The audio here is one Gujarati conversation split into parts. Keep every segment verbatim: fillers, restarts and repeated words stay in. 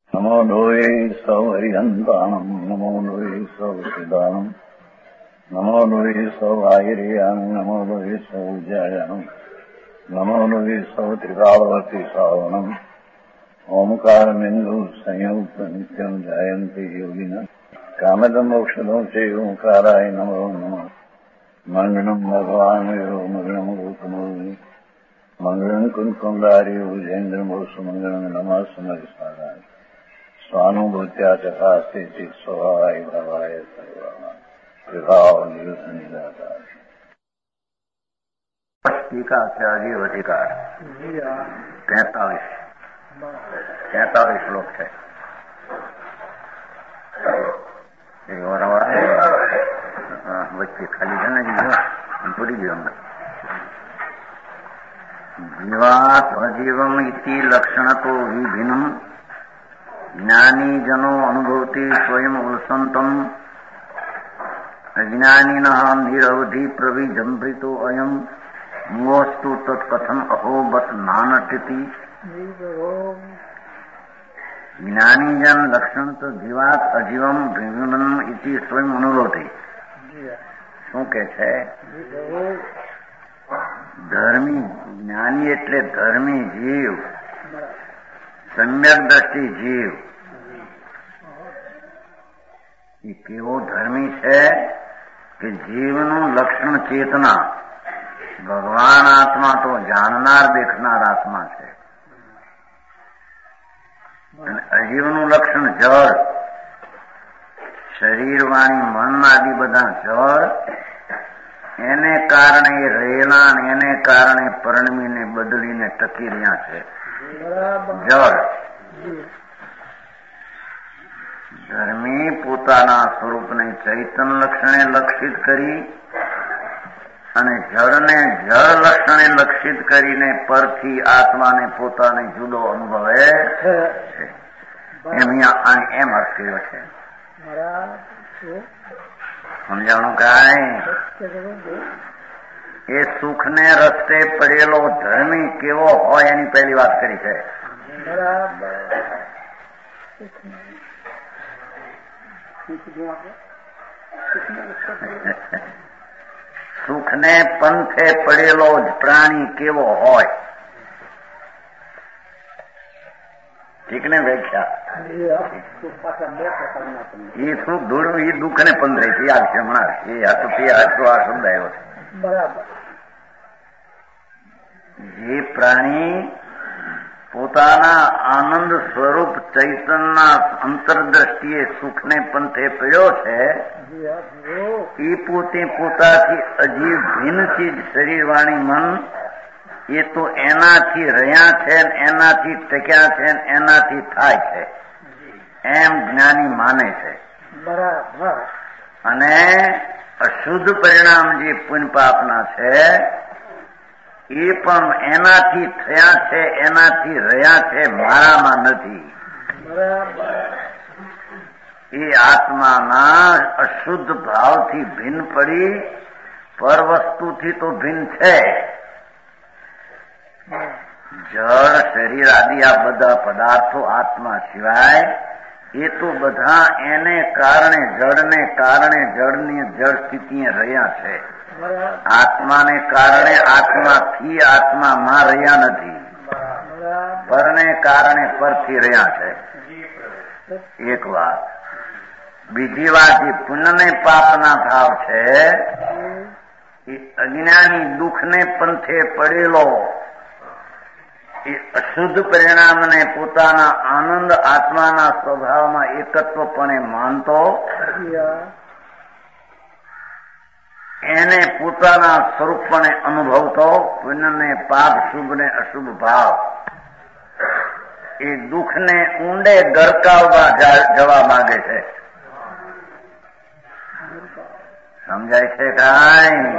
નમો લોહે સૌ હરિહંતાણમ નમો લોહે સૌ સિદ્ધાણમ નમો લોહે સૌ આયર્યાણ નમો લોહે સૌ જયાણમ નમો લોહે સૌ ત્રિકાળવતી શ્રાવણમ ઓમકાર બિંદુ સંયુક્ત નિત્યમ જયંતી યોગિના કામદમ મોક્ષદો છે ઓંકારાય નમો નમઃ મંગળમ ભગવાન મંગળમ ગૌતમોની મંગળમ કુંકુંડારી ઉજેન્દ્રમોસુ મંગળમ નમઃ સમરિસ્મરાય સ્વાનુભૂત્યા ચકાસ્તે ચિત સ્વભાવાય ભાવાય સર્વમાં વિભાવ નિદાતા ટીકા છે અજીવ અધિકાર તેતાલીસ તેતાલીસ શ્લોક છે. વચ્ચે ખાલી છે ને પૂરી ગયો અંદર. જીવાત અજીવમ ઇતિ લક્ષણતો વિભિન્નમ જ્ઞાની જનો અનુભવતી સ્વયં ઉલ્સંતમ અજ્ઞાનીન નિરવધિ પ્રવિજંભિતો અયમ મોસ્તુ તત્કથમ અહોબત નાનટતી. જ્ઞાનીજન લક્ષણ તો જીવાત અજીવમ વિભિન્નમ ઇતિ સ્વયં અનુભવતી. શું કે છે? ધર્મી જ્ઞાની એટલે ધર્મી જીવ, સમ્યક દ્રષ્ટિ જીવ. એ કેવો ધર્મી છે કે જીવનું લક્ષણ ચેતના, ભગવાન આત્મા તો જાણનાર દેખનાર આત્મા છે, અને અજીવનું લક્ષણ જળ, શરીર વાણી મન આદિ બધા જળ, એને કારણે રહેલા ને એને કારણે પરણમીને બદલીને ટકી રહ્યા છે. જળ ધર્મી પોતાના સ્વરૂપને ચૈતન લક્ષણે લક્ષિત કરી અને જળને જળ લક્ષણે લક્ષિત કરીને પરથી આત્માને પોતાને જુદો અનુભવે છે. એમ એમ અર્થ કર્યો છે. સમજાણું કાંઈ? એ સુખને રસ્તે પડેલો ધર્મી કેવો હોય એની પહેલી વાત કરી છે. સુખને પંથે પડેલો જ પ્રાણી કેવો હોય. ઠીક ને વ્યાખ્યા? એ શું દુઃખ એ દુઃખ ને પંથે છે. યાદ છે હમણાં એ હતું તે હતો આ શબ્દ આવ્યો છે. બરાબર. જે પ્રાણી પોતાના આનંદ સ્વરૂપ ચૈતનના અંતરદ્રષ્ટિએ સુખને પંથે પડ્યો છે, એ પોતે પોતાથી અજીવ ભિન્ન ચીજ શરીર વાણી મન એ તો એનાથી રહ્યા છે, એનાથી ટક્યા છે, એનાથી થાય છે એમ જ્ઞાની માને છે. બરાબર. અને અશુદ્ધ પરિણામ જે પુણ્ય પાપના છે એ પણ એનાથી થયા છે, એનાથી રહ્યા છે, મારામાં નથી. એ આત્માના અશુદ્ધ ભાવથી ભિન્ન પડી પર વસ્તુથી તો ભિન્ન છે. જળ શરીર આદિ આ બધા પદાર્થો આત્મા સિવાય એ તો બધા એને કારણે જળને કારણે જળની જળ સ્થિતિએ રહ્યા છે. આત્માને કારણે આત્માથી આત્મામાં રહ્યા નથી, પરને કારણે પરથી રહ્યા છે. એક વાત. બીજી વાત, એ પુણ્ય ને પાપના ભાવ છે એ અજ્ઞાની દુઃખને પંથે પડેલો એ અશુદ્ધ પરિણામને પોતાના આનંદ આત્માના સ્વભાવમાં એકત્વપણે માનતો, એને પોતાના સ્વરૂપને અનુભવતો, પુણ્યને પાપ શુભ ને અશુભ ભાવ એ દુઃખને ઊંડે ગરકાવવા જવા માંગે છે. સમજાય છે કાંઈ?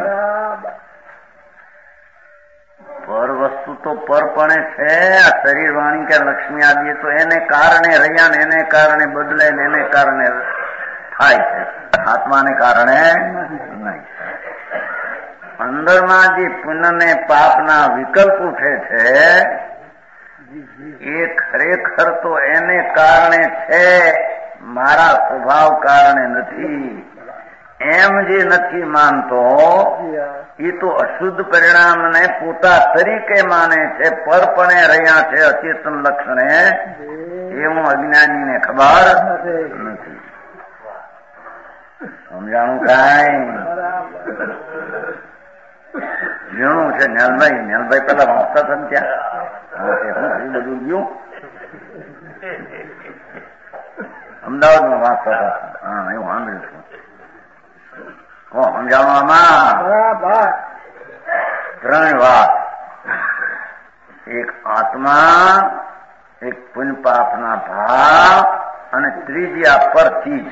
પર વસ્તુ તો પરપણે છે. આ શરીર વાણી કે લક્ષ્મી આદિ તો એને કારણે રહ્યા ને એને કારણે બદલે ને એને કારણે થાય છે, આત્માને કારણે નહીં. અંદરમાં જે પુણ્ય ને પાપના વિકલ્પ ઉઠે છે એ ખરેખર તો એને કારણે છે, મારા સ્વભાવ કારણે નથી. એમ જે નથી માનતો એ તો અશુદ્ધ પરિણામને પોતા તરીકે માને છે, પરપણે રહ્યા છે અચેતન લક્ષણે. એવું અજ્ઞાનીને ખબર નથી. સમજાણું કાંઈ ઝીણું છે. ન્યાલભાઈ ન્યાલભાઈ પેલા વાંચતા હતા ને ત્યાં બધું ગયું અમદાવાદમાં વાંચતા હતા. હા એવું સાંભળ્યું છું. હો સમજાવવામાં ત્રણ વાત. એક આત્મા, એક પુણ્ય પાપના ભાવ અને ત્રીજી આ પર ચીજ.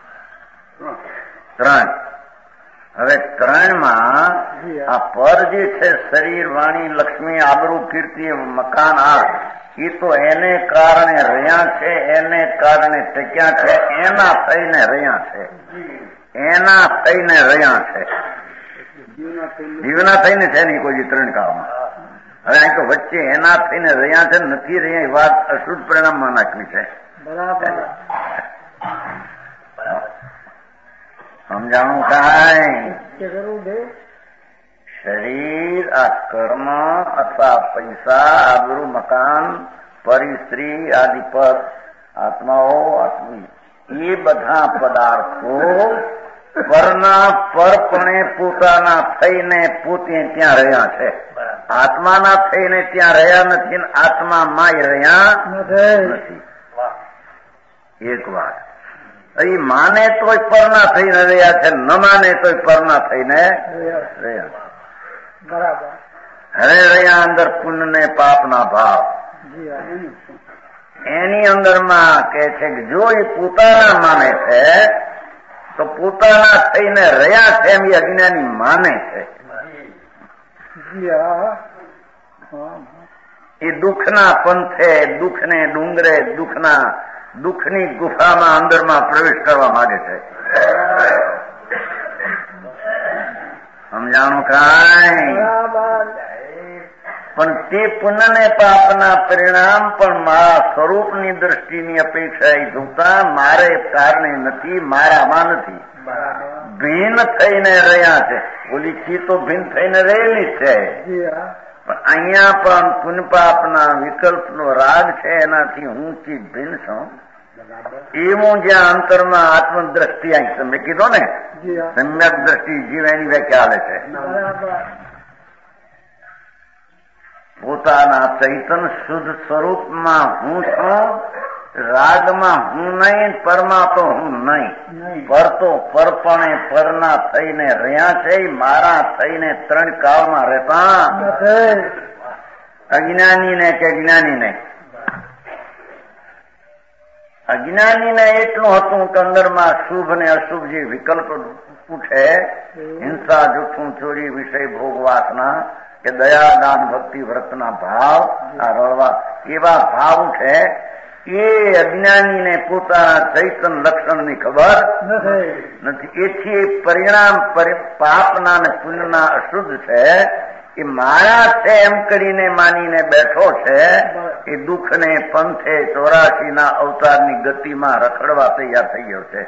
ત્રણ. હવે ત્રણમાં આ પર જે છે શરીર, વાણી, લક્ષ્મી, આબરૂ, કીર્તિ, મકાન, આ એ તો એને કારણે રહ્યા છે, એને કારણે ટક્યા છે, એના થઈને રહ્યા છે, એના થઈને રહ્યા છે. જીવના થઈને છે નહીં કોઈ ત્રણ કાળમાં. હવે અહીં તો વચ્ચે એના થઈને રહ્યા છે, નથી રહ્યા એ વાત અશુદ્ધ પરિણામમાં નાખવી છે. સમજાણું કાંઈ? શરીર, આ કર્મ અથવા પૈસા, આબરૂ, મકાન, પરી, સ્ત્રી આદિ પર આત્માઓ, આત્મી, એ બધા પદાર્થો પરના પરપણે પોતાના થઈને પોતે ત્યાં રહ્યા છે. આત્માના થઈને ત્યાં રહ્યા નથી, આત્મા માય રહ્યા નથી. એક વાત. એ માને તોય પરના થઈને રહ્યા છે, ન માને તોય પરના થઈને રહ્યા. બરાબર. હવે રહ્યા અંદર પુણ્ય ને પાપના ભાવ. એની અંદરમાં કે છે કે જો એ પોતાના માને છે તો પોતાના થઈને રહ્યા છે એમ એ અજ્ઞાની માને છે. એ દુઃખના પંથે, દુઃખને ડુંગરે, દુઃખના દુઃખની ગુફામાં અંદરમાં પ્રવેશ કરવા માંગે છે. સમજાણું કાંઈ? પણ તે પુણ્ય ને પાપના પરિણામ પણ મારા સ્વરૂપની દ્રષ્ટિની અપેક્ષા જોતા મારે કારણે નથી, મારામાં નથી, ભિન્ન થઈને રહ્યા છે. ઓલી ચી તો ભિન્ન થઈને રહેલી છે, પણ અહીંયા પણ પુણ્ય પાપના વિકલ્પનો રાગ છે, એનાથી હું ચી ભિન્ન છું. એવું જ્યાં અંતરમાં આત્મદ્રષ્ટિ અહીં તમે કીધો ને, સમ્યક દ્રષ્ટિ જીવ એની વ્યાખ્યા હાલે છે. પોતાના ચૈતન શુદ્ધ સ્વરૂપમાં હું છું, રાગમાં હું નહીં, પરમાં તો હું નહીં. પર તો પરપણે પરના થઈને રહ્યા છે, મારા થઈને ત્રણ કાળમાં રહેતા અજ્ઞાનીને કે જ્ઞાનીને. અજ્ઞાનીને એટલું હતું કે અંદરમાં શુભ ને અશુભ જે વિકલ્પ ઉઠે, હિંસા, જૂઠું, ચોરી, વિષય, ભોગ, વાસના કે દયા, દાન, ભક્તિ, વ્રતના ભાવ, આ રળવા એવા ભાવ ઉઠે, એ અજ્ઞાનીને પોતાના ચૈતન લક્ષણની ખબર નથી. એથી પરિણામ પાપના અને પુણ્યના અશુદ્ધ છે. એ મારા છે એમ કરીને માનીને બેઠો છે. એ દુઃખને પંથે ચોરાશી ના અવતારની ગતિમાં રખડવા તૈયાર થઈ ગયો છે.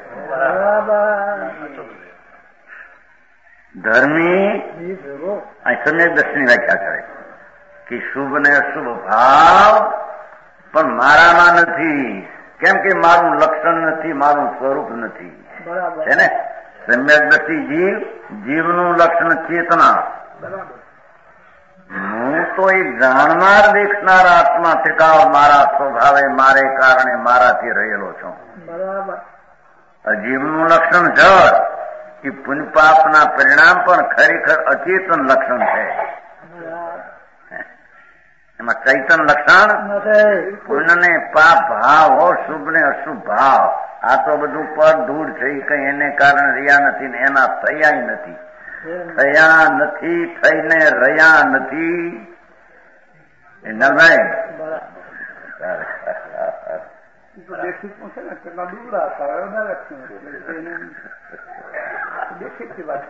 ધર્મી સમ્યક દ્રષ્ટિની વ્યાખ્યા કરે કે શુભ ને અશુભ ભાવ પણ મારામાં નથી. કેમ કે મારું લક્ષણ નથી, મારું સ્વરૂપ નથી છે ને. સમ્યક દ્રષ્ટિ જીવ, જીવનું લક્ષણ ચેતના. હું તો એક જાણનાર દેખનાર આત્મા ઠેકાવ મારા સ્વભાવે, મારે કારણે, મારાથી રહેલો છું. જીવનું લક્ષણ જળ, એ પુણ્ય પાપના પરિણામ પણ ખરેખર અચેતન લક્ષણ છે. એમાં ચૈતન લક્ષણ પુણ્ય ને પાપ ભાવ હો, શુભ ને અશુભ ભાવ, આ તો બધું પર દૂર છે. કઈ એને કારણે રહ્યા નથી ને એના થયા નથી, થયા નથી, થઈને રહ્યા નથી. નરભાઈ દેખી છે ને કેટલા દૂર દેખી વાત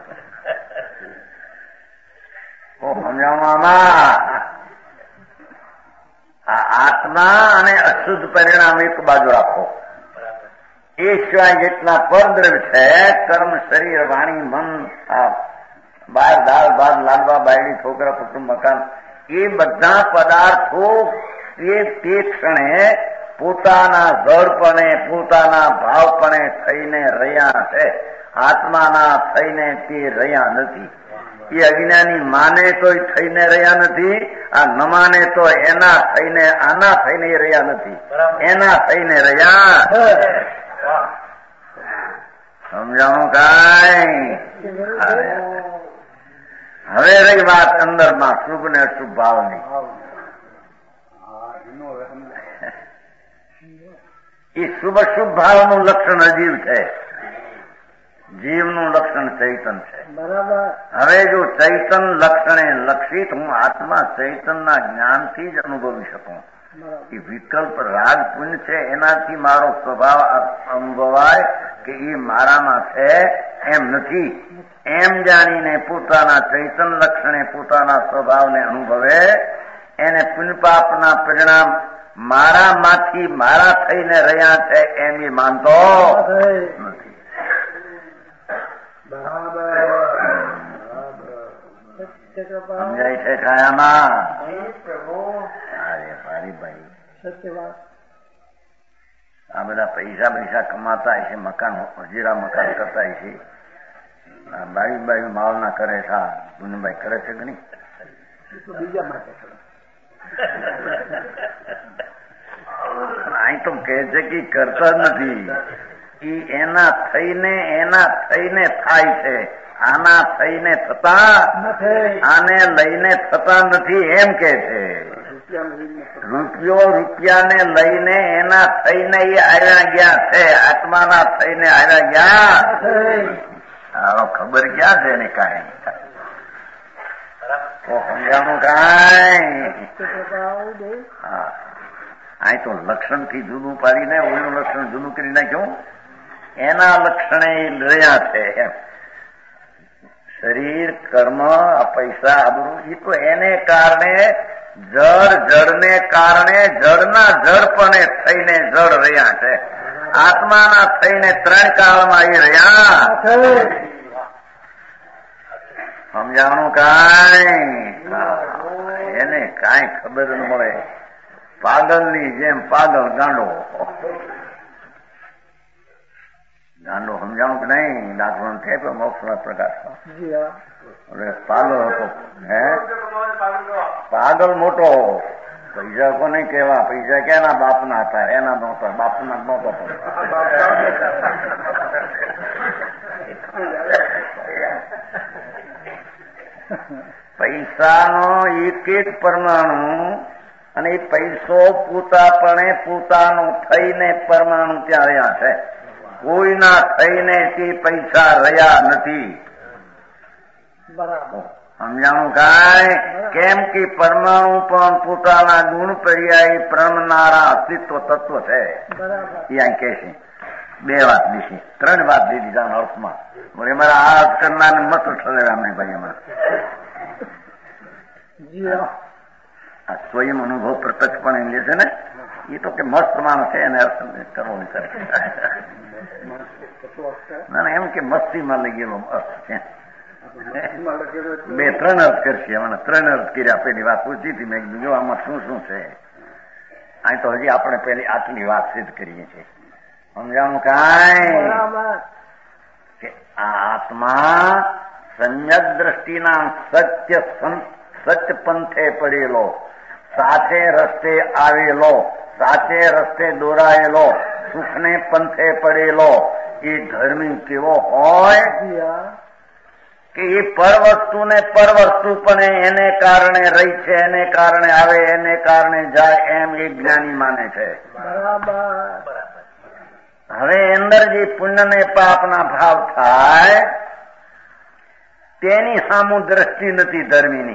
સમજાવવામાં આ આત્મા અને અશુદ્ધ પરિણામ એક બાજુ રાખો. એ સિવાય જેટલા પરદ્રવ્ય છે, કર્મ, શરીર, વાણી, મન, બાર, દાળ, ભાત, લાડવા, બાયડી, છોકરા, કુટુંબ, મકાન, એ બધા પદાર્થો એ તે ક્ષણે પોતાના જળપણે, પોતાના ભાવપણે થઈને રહ્યા છે. આત્માના થઈને તે રહ્યા નથી. એ અજ્ઞાની માને તો થઈને રહ્યા નથી, આ ન માને તો એના થઈને આના થઈને રહ્યા નથી, એના થઈને રહ્યા. સમજાણું કાંઈ? હવે રહી વાત અંદરમાં શુભ ને અશુભ ભાવની. એ શુભ અશુભ ભાવનું લક્ષણ અજીવ છે, જીવનું લક્ષણ ચૈતન છે. બરાબર. હવે જો ચૈતન લક્ષણે લક્ષિત હું આત્મા ચૈતનના જ્ઞાનથી જ અનુભવી શકું. એ વિકલ્પ રાગ પુણ્ય છે, એનાથી મારો સ્વભાવ અનુભવાય કે એ મારામાં છે એમ નથી. એમ જાણીને પોતાના ચૈતન લક્ષણે પોતાના સ્વભાવને અનુભવે, એને પુણ્યપાપના પરિણામ મારામાંથી મારા થઈને રહ્યા છે એમ એ માનતો નથી. સમજાય છે ખાયામાં? અરે ભારી ભાઈ, આ બધા પૈસા પૈસા કમાતા હશે, મકાન હજીરા મકાન કરતા હશે, બાવી બાવી માવના કરે છે. ગુનભાઈ કરે છે કે નહીં? બીજા માટે અહીં તો કહે છે કે કરતા જ નથી. એ એના થઈને એના થઈને થાય છે, આના થઈને થતા, આને લઈને થતા નથી એમ કે છે. રૂપિયો રૂપિયાને લઈને એના થઈને એ આવ્યા ગયા છે, આત્માના થઈને આવ્યા ગયા. હાલો ખબર ક્યાં છે ને કાંઈ તો સમજાણું કાંઈ? હા, અહીં તો લક્ષણ થી જુદું પાડીને ઓલું લક્ષણ જુદું કરી નાખ્યું. એના લક્ષણે રહ્યા છે એમ. શરીર, કર્મ, પૈસા, આબરૂ, એ તો એને કારણે જળ, જળને કારણે જળના જળપણે થઈને જળ રહ્યા છે. આત્માના થઈને ત્રણ કાળમાં એ રહ્યા. સમજાણું કાંઈ? એને કાંઈ ખબર ન મળે. પાગલની જેમ પાગલ ગાંડો ગાંડો. સમજાણું કે નહીં? દાખલો થયો મોક્ષના પ્રકાશમાં. પાગલ હતો, હે પાગલ મોટો. પૈસા કોને કેવા? પૈસા ક્યાંના બાપના હતા? એના નહોતા, બાપના નહોતો. પૈસાનો એક એક પરમાણુ અને એ પૈસો પોતાપણે પોતાનો થઈને પરમાણુ ત્યાં રહ્યા છે. કોઈના થઈને તે પૈસા રહ્યા નથી. બરાબર. સમજાણું કાંઈ? કેમ કે પરમાણુ પણ પોતાના ગુણ પર્યાય પ્રમનારા અસ્તિત્વ તત્વ છે. એ અહીં કે છે. બે વાત લીધી, ત્રણ વાત લીધી જાણ અર્થમાં. બોલે મારા આ કરનાર મત ઠરેલા નહીં ભાઈ. એમાં આ સ્વયં અનુભવ પ્રત્યક્ષપણે લે છે ને, એ તો કે મસ્ત માણસ છે, એને અર્થ કરવો નહીં કરે. ના ના, એમ કે મસ્તીમાં લઈ ગયેલો અર્થ છે. બે ત્રણ અર્થ કરશે. મને ત્રણ અર્થ કર્યા. પેલી વાત પૂછી હતી મેં કીધું જો આમાં શું શું છે. અહીં તો હજી આપણે પેલી આટલી વાત સિદ્ધ કરીએ છીએ. સમજાણું કાંઈ? કે આ આત્મા સમ્યક દ્રષ્ટિના સત્ય સત્ય પંથે પડેલો, સાચે રસ્તે આવેલો, સાચે રસ્તે દોરાયેલો, સુખને પંથે પડેલો એ ધર્મી કેવો હોય કે એ પરવસ્તુ ને પરવસ્તુ પણ એને કારણે રહી છે, એને કારણે આવે, એને કારણે જાય એમ એ જ્ઞાની માને છે. હવે અંદર જે પુણ્ય ને પાપના ભાવ થાય તેની સામું દ્રષ્ટિ નથી ધર્મીની.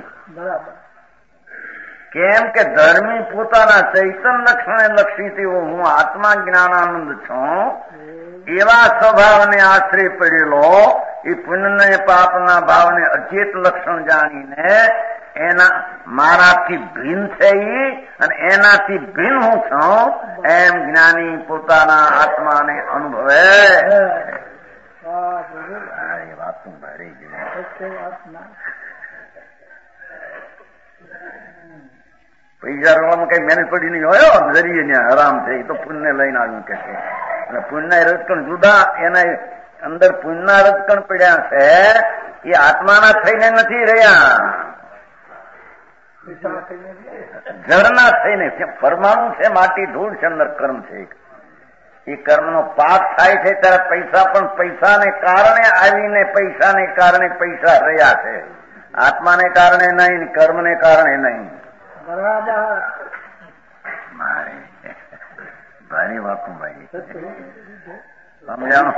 કેમ કે ધર્મી પોતાના ચૈતન લક્ષણે લક્ષિત એવો હું આત્મા જ્ઞાનાનંદ છું એવા સ્વભાવને આશ્રય પડેલો એ પુણ્ય પાપના ભાવને અચેત લક્ષણ જાણીને એના મારાથી ભિન્ન છે ઈ અને એનાથી ભિન્ન હું છું એમ જ્ઞાની પોતાના આત્માને અનુભવે. એ વાત શું ભરી ગઈ. પૈસા રોવામાં કઈ મહેનત પડી નહીં હોય જરીએ ને આરામ છે. તો પુણ્ય લઈને આવ્યું કે છે અને પુણ્ય રજકણ જુદા એના અંદર પુણ્યના રજકણ પડ્યા છે એ આત્માના થઈને નથી રહ્યા, જળના થઈને. પરમાણુ છે, માટી ધૂળ છે, અંદર કર્મ છે. એ કર્મનો પાપ થાય છે ત્યારે પૈસા પણ પૈસાને કારણે આવીને પૈસાને કારણે પૈસા રહ્યા છે, આત્માને કારણે નહીં, કર્મને કારણે નહીં. બરાબર. ભારી વાતું ભાઈ સમજાણો.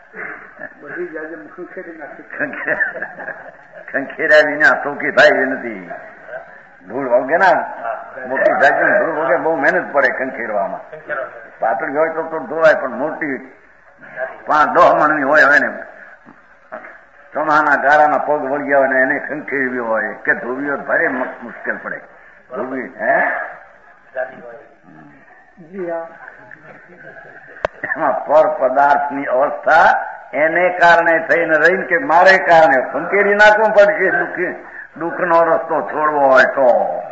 ખંખેર્યા વિના ચોકી થાય નથી. ધૂળ વગે ના મોટી જાતિ ધૂળ વગે બહુ મહેનત પડે ખંખેરવામાં. પાતળી હોય તો ધોવાય પણ મોટી પાંચ દસ મણની હોય હવે ને ચોમાના ગાળાના પગ વળગ્યા હોય ને એને ખંખેરવી હોય કે ધોવી હોય ભારે મુશ્કેલ પડે. ધોવી હે એમાં પર પદાર્થની અવસ્થા એને કારણે થઈને રહીને કે મારે કારણે ખંખેરી નાખવું પડશે. દુઃખી દુઃખનો રસ્તો છોડવો હોય તો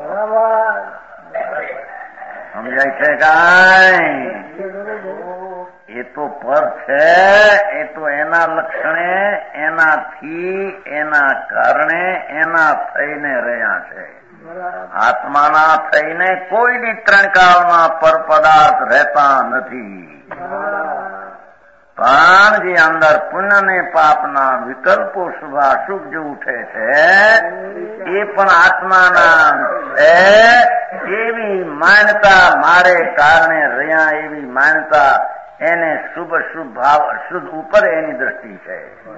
સમજાય છે કાંઈ? એ તો પર છે, એ તો એના લક્ષણે એનાથી એના કારણે એના થઈને રહ્યા છે. આત્માના થઈને કોઈ બી ત્રણ કાળમાં પર પદાર્થ રહેતા નથી. પણ જે અંદર પુણ્ય ને પાપના વિકલ્પો શુભાશુભ જે ઉઠે છે એ પણ આત્માના છે. એવી માન્યતા મારે કારણે રહ્યા એવી માન્યતા એને શુભ શુભ ભાવ અશુદ્ધ ઉપર એની દ્રષ્ટિ છે.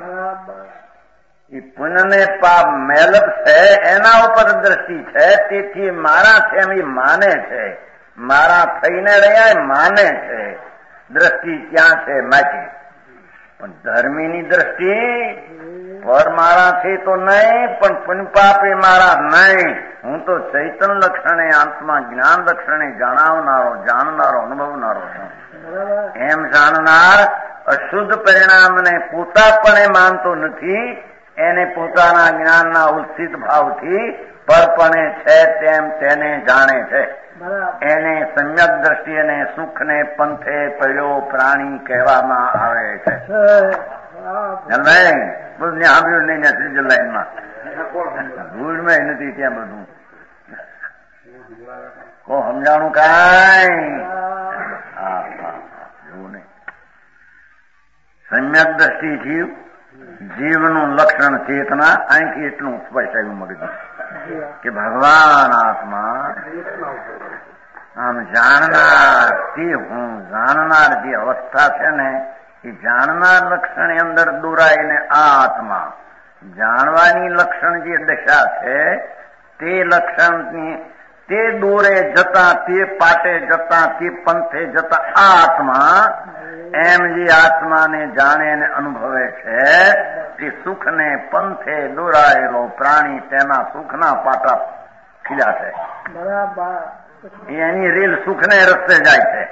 એ પુણ્ય ને પાપ મેલપ છે એના ઉપર દ્રષ્ટિ છે. તેથી મારા છે એમ એ માને છે, મારા થઈને રહ્યા માને છે. દ્રષ્ટિ ક્યાં છે માટી. પણ ધર્મીની દ્રષ્ટિ પર મારાથી તો નહીં પણ પુણ્ય પાપ એ મારા નહીં. હું તો ચૈતન લક્ષણે આત્મા જ્ઞાન લક્ષણે જાણવનારો જાણનારો અનુભવનારો છું. એમ જાણનાર અશુદ્ધ પરિણામને પોતાપણે માનતો નથી. એને પોતાના જ્ઞાનના ઉત્સિત ભાવથી પરપણે છે તેમ તેને જાણે છે. એને સમ્યક દ્રષ્ટિએ સુખને પંથે પડ્યો પ્રાણી કહેવામાં આવે છે. બધું સાંભળ્યું નહીં ત્રીજી લાઈનમાં ભૂલમાં નથી ત્યાં બધું કો સમજાણું કાંઈ? હા હા એવું નહીં. સમ્યક દ્રષ્ટિથી જીવનું લક્ષણ ચેતના અહીંથી એટલું સ્પષ્ટ આવ્યું મગજ કે ભગવાન આત્મા આમ જાણનાર તે હું જાણનાર જે અવસ્થા છે ને એ જાણનાર લક્ષણ અંદર દોરાઈને આ આત્મા જાણવાની લક્ષણ જે દશા છે તે લક્ષણની તે દોરે જતા તે પાટે જતા તે પંથે જતા આ આત્મા એમ જે આત્માને જાણે ને અનુભવે છે તે સુખને પંથે દોરાયેલો પ્રાણી તેના સુખના પાટા ખીલ્યા છે. એની રેલ સુખને રસ્તે જાય છે.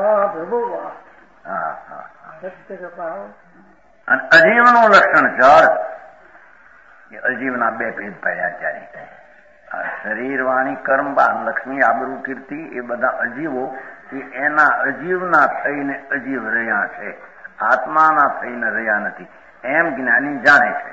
અને અજીવનું લક્ષણ જળ એ અજીવના બે ભેદ પડ્યા ત્યારે શરીર વાણી કર્મ બાન લક્ષ્મી આબરૂ કીર્તિ એ બધા અજીવો એ એના અજીવના થઈને અજીવ રહ્યા છે, આત્માના થઈને રહ્યા નથી એમ જ્ઞાની જાણે છે.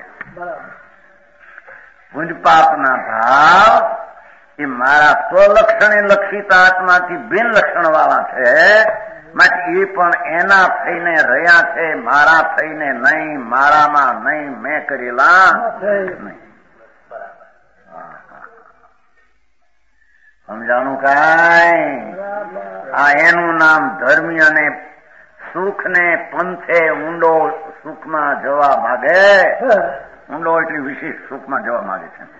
પુંજ પાપના ભાવ એ મારા સ્વલક્ષણે લક્ષિત આત્માથી બિન લક્ષણ વાળા છે. માટે એ પણ એના થઈને રહ્યા છે, મારા થઈને નહીં, મારામાં નહીં, મેં કરેલા નહીં. સમજાણું કાંઈ? આ એનું નામ ધર્મી અને સુખ ને પંથે ઊંડો સુખમાં જવા માંગે. ઊંડો એટલે વિશેષ સુખમાં જવા માંગે છે.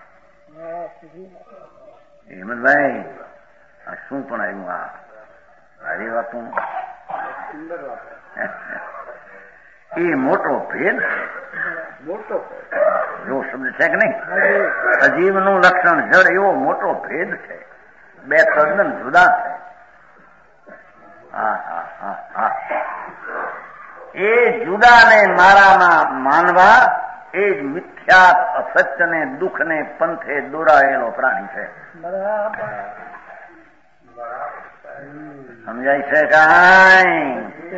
હેમંતભાઈ આ શું પણ આવ્યું? આ સારી વાતું એ મોટો ભેદ છે. મોટો જો શબ્દ છે કે નહીં? અજીવનું લક્ષણ જળ એવો મોટો ભેદ છે. બે તદ્દન જુદા છે. હા હા હા હા એ જુદાને મારામાં માનવા એ જ મિથ્યાત અસત્યને દુઃખને પંથે દોરાયેલો પ્રાણી છે. સમજાય છે કાંઈ?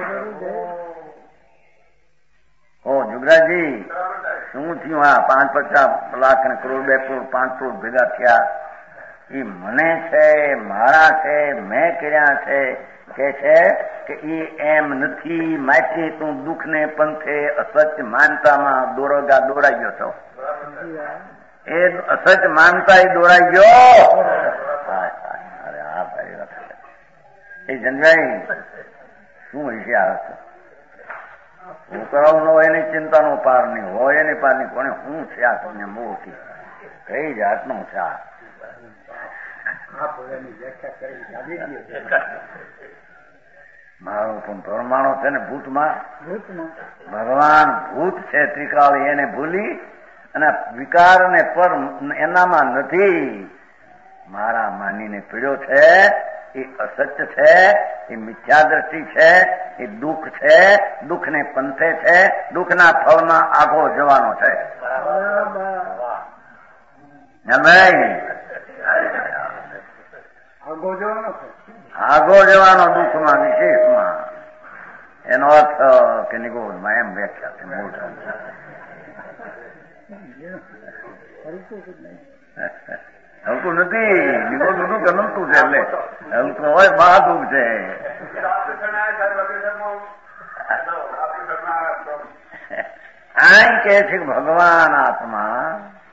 ઓ જુગરાજી, શું થયું? આ પાંચ પચાસ લાખ ને કરોડ બે કરોડ પાંચ કરોડ ભેગા થયા એ મને છે, મારા છે, મેં કર્યા છે કે છે કે એ એમ નથી. માટે તું દુઃખને પંથે અસત્ય માનતામાં દોરગા દોરાઈ ગયો છો. એ અસત્ય માનતા એ દોરાઈ ગયો. અરે હા ભાઈ, એ જનભાઈ શું હશે? આ છોકરાઓ નો એની ચિંતાનો પાર નહીં હોય, એની પાર નહીં. કોને શું છે આ? તમને મોટી કઈ જાતનું છે આ? મારો પણ પરમાણુ છે ને ભૂતમાં. ભગવાન ભૂત છે ત્રિકાળી, એને ભૂલી અને વિકાર ને પર એનામાં નથી. મારા માનીને પીડ્યો છે. એ અસત્ય છે, એ મિથ્યા દ્રષ્ટિ છે, એ દુઃખ છે, દુઃખને પંથે છે, દુઃખના ફળમાં આગો જવાનો છે. આગો જવાનો દુઃખમાં વિશેષમાં. એનો અર્થ કે નિગોળમાં એમ વ્યાખ્યા છે. મૂળ હલકું નથી. નિગોળ નું ગમતું છે એટલે હલકું હોય મહાદુઃખ છે. આ કે છે ભગવાન આત્મા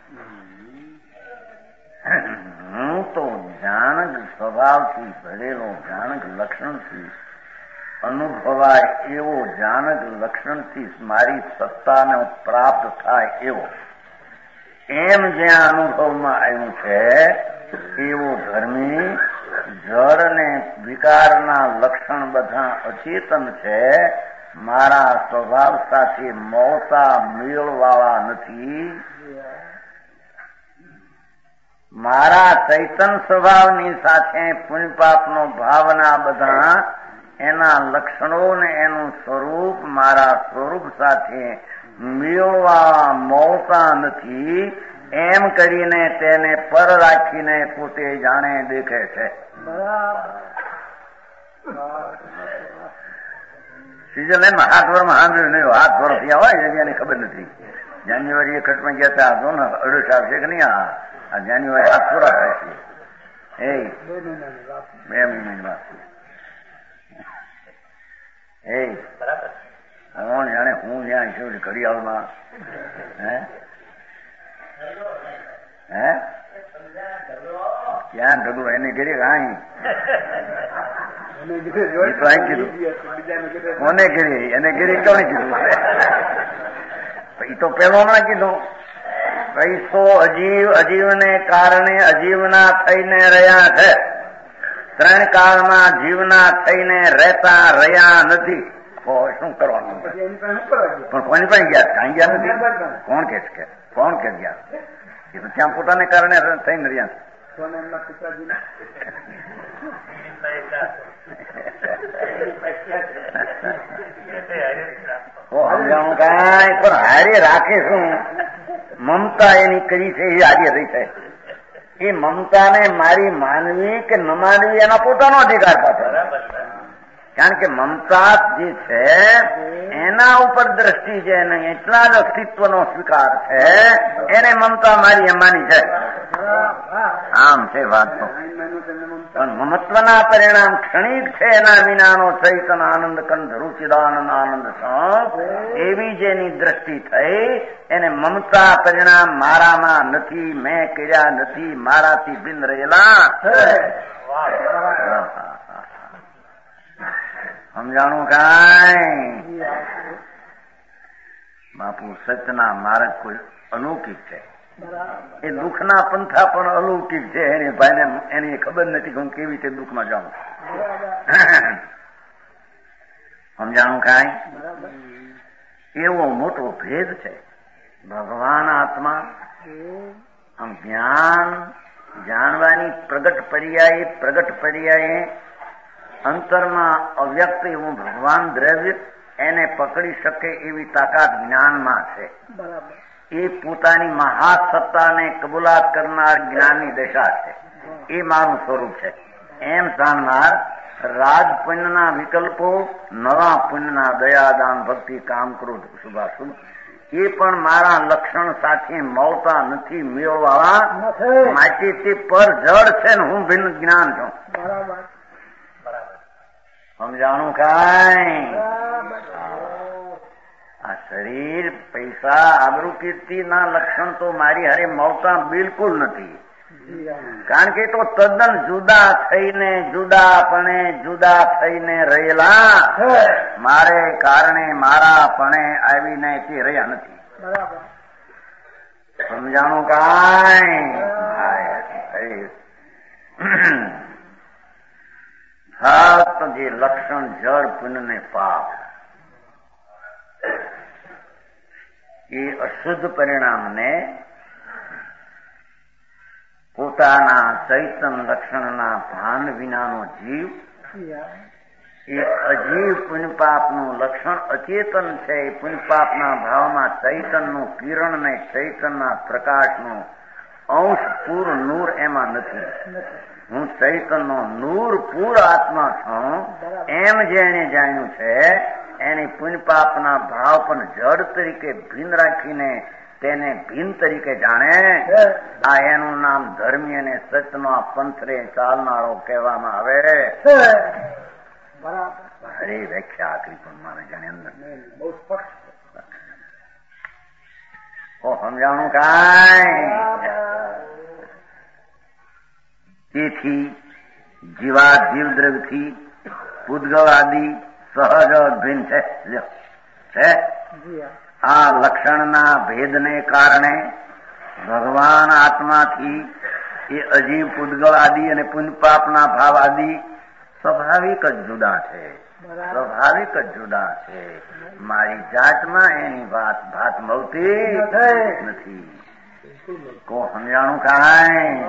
હું તો જાણક સ્વભાવથી ભરેલો, જાણક લક્ષણથી અનુભવાય એવો, જાણક લક્ષણથી મારી સત્તાને પ્રાપ્ત થાય એવો, એમ જ્યાં અનુભવમાં આવ્યું છે એવો ધર્મી જળ ને વિકારના લક્ષણ બધા અચેતન છે. મારા સ્વભાવ સાથે મળતા મેળવાળા નથી. મારા ચૈતન સ્વભાવની સાથે પુણ્ય પાપનો ભાવના બધા એના લક્ષણો ને એનું સ્વરૂપ મારા સ્વરૂપ સાથે મેળવા મળતા નથી. એમ કરીને તેને પર રાખીને પોતે જાણે દેખે છે. સ્વિટરલેન્ડમાં હાથ વર્ષમાં સાંભળ્યું નહીં. હાથ વર્ષ ત્યાં હોય એની ખબર નથી. જાન્યુઆરી એકઠમાં ગયા હતા. જો ને અઢળક આવશે કે નહીં? આ જાન્યુઆરી હાથ થોડા થાય છે. એ બે મહિનાની વાત છે. એ કોણ જાણે હું જ્યાં છું ઘડિયાળમાં. હે હે ક્યાં ઢગલો એને ઘરે કાંઈ કોને ઘરે એને ઘરે કોને કીધું? એ તો પેલો હમણાં કીધું. પૈસો અજીવ, અજીવને કારણે અજીવના થઈને રહ્યા છે. ત્રણ કાળમાં જીવના થઈને રહેતા રહ્યા નથી. શું કરવાનું? પણ કોની પાસે ગયા? કાંઈ ગયા નથી. કોણ કે છે? કોણ કે ગયા? એ તો ત્યાં પોતાને કારણે થઈને રહ્યા છે. સમજાણું કાંઈ પણ હારે રાખે શું? મમતા એની કરી છે એ હારી રહી છે. એ મમતાને મારી માનવી કે ન માનવી એના પોતાનો અધિકાર પાછો. કારણ કે મમતા જે છે એના ઉપર દ્રષ્ટિ છે ને એટલા જ અસ્તિત્વનો સ્વીકાર છે. એને મમતા મારી એમ માની છે. આમ છે વાત તો. પણ મમત્વના પરિણામ ક્ષણિક છે. એના વિનાનો ચૈતન આનંદ કંદ રુચિદાનંદ આનંદ સંપ એવી જેની દ્રષ્ટિ થઈ એને મમતા પરિણામ મારામાં નથી, મેં કર્યા નથી, મારાથી ભિન્ન રહેલા. સમજાણું કાંઈ? બાપુ સચના માર્ગ કોઈ અલૌકિક છે. એ દુઃખના પંથા પણ અલૌકિક છે. એની ભાઈને એની ખબર નથી કે હું કેવી રીતે દુઃખમાં જાઉં. સમજાણું કાંઈ? એવો મોટો ભેદ છે. ભગવાન આત્મા આમ જ્ઞાન જાણવાની પ્રગટ પર્યાયે પ્રગટ પર્યાયે અંતરમાં અવ્યક્ત એવું ભગવાન દ્રવ્ય એને પકડી શકે એવી તાકાત જ્ઞાનમાં છે. એ પોતાની મહાસત્તાને કબૂલાત કરનાર જ્ઞાનની દશા છે. એ મારું સ્વરૂપ છે એમ જાણનાર રાજ પુણ્યના વિકલ્પો, નવા પુણ્યના દયાદાન, ભક્તિ, કામ, ક્રોધ, શુભાશુભ એ પણ મારા લક્ષણ સાથે મળતા નથી, મેળવા માટે તે પર જડ છે ને હું ભિન્ન જ્ઞાન છું. સમજાણું કાંઈ? આ શરીર, પૈસા, આબરૂ, કીર્તિ ના લક્ષણ તો મારી હારે મળતા બિલકુલ નથી. કારણ કે તો તદ્દન જુદા થઈને જુદાપણે જુદા થઈને રહેલા મારે કારણે મારાપણે આવીને તે રહ્યા નથી. સમજાણું કાંઈ? ફક્ત જે લક્ષણ જળ પુણ્ય ને પાપ એ અશુદ્ધ પરિણામને પોતાના ચૈતન લક્ષણના ભાન વિનાનો જીવ એ અજીવ પુણ્યપાપનું લક્ષણ અચેતન છે. એ પુણ્યપાપના ભાવમાં ચૈતનનું કિરણ ને ચૈતનના પ્રકાશનું અંશ પૂર નૂર એમાં નથી. હું ચૈતનનો નૂર પૂર આત્મા છું એમ જેને જાણ્યું છે એની પુણ્યપાપના ભાવ પણ જડ તરીકે ભીન રાખીને તેને ભીન તરીકે જાણે. આ એનું નામ ધર્મી અને સત્યનો આ પંથરે ચાલનારો કહેવામાં આવે. હરે વ્યાખ્યા આકરી પણ મારે જાણે અંદર બહુ સ્પષ્ટ સમજાણું કાંઈ? તેથી જીવાત જીવ દ્રવ્યથી પૂદગલ આદિ સહજ ભિન્ન છે. આ લક્ષણના ભેદને કારણે ભગવાન આત્માથી એ અજીવ પૂદગલ આદિ અને પુણ્યપાપના ભાવ આદિ સ્વાભાવિક જ જુદા છે. સ્વાભાવિક જ જુદા છે. મારી જાતમાં એની વાત ભાત મળતી નથી. કો સમજાણું કાંઈ?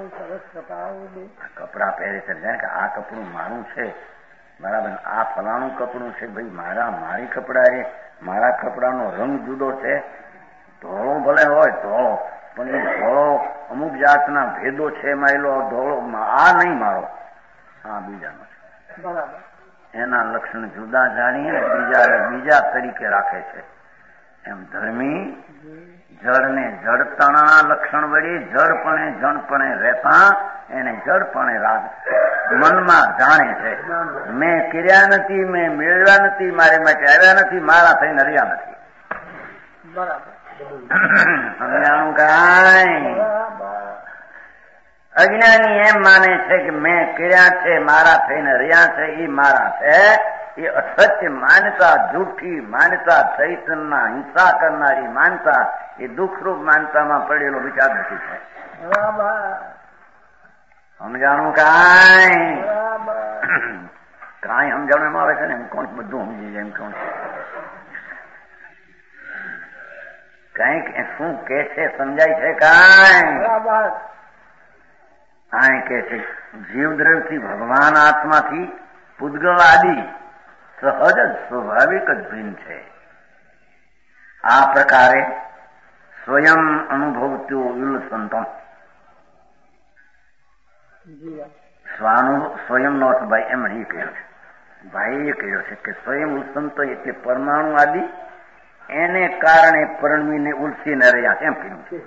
કપડા પહેરે છે કે આ કપડું મારું છે, બરાબર, આ ફલાણું કપડું છે, ભાઈ મારા મારી કપડા એ મારા કપડાનો રંગ જુદો છે. ધોળો ભલે હોય ધોળો, પણ એ ધોળો અમુક જાતના ભેદો છે. માયલો ધોળો આ નહીં મારો, આ બીજાનો છે. બરાબર. એના લક્ષણ જુદા જાણીને બીજા બીજા તરીકે રાખે છે. એમ ધર્મી જળને જડતાના લક્ષણ વળી જડપણે જણપણે રહેતા એને જડપણે રાખ મનમાં જાણે છે. મેં કર્યા નથી, મેં મેળવ્યા નથી, મારે માટે આવ્યા નથી, મારા થઈને રહ્યા નથી. બરાબર. સમજાણું કાંઈ? અજ્ઞાની એમ માને છે કે મેં કર્યા છે, મારા થઈને રહ્યા છે, એ મારા છે. એ અસત્ય માન્યતા, જૂઠી માન્યતા, ચૈતનના હિંસા કરનારી માનતા, એ દુઃખરૂપ માનતામાં પડેલો વિચાર નથી છે. સમજાણું કાંઈ? કાંઈ સમજાણું એમ આવે છે ને એમ કોણ બધું સમજી જાય એમ કોણ કઈક શું કે છે સમજાય છે કાંઈ? કાંઈ કે છે જીવદ્રવ્યથી ભગવાન આત્માથી પૂદગલ આદિ સહજ જ સ્વાભાવિક જ ભિન્ન છે. આ પ્રકારે સ્વયં અનુભવતો વિલસંતમ સ્વયં નો અર્થ ભાઈ એમ નહીં કહ્યો છે. ભાઈ એ કહ્યો છે કે સ્વયં ઉલસંત એટલે પરમાણુ આદિ એને કારણે પરણવીને ઉલસીને રહ્યા એમ કહ્યું છે.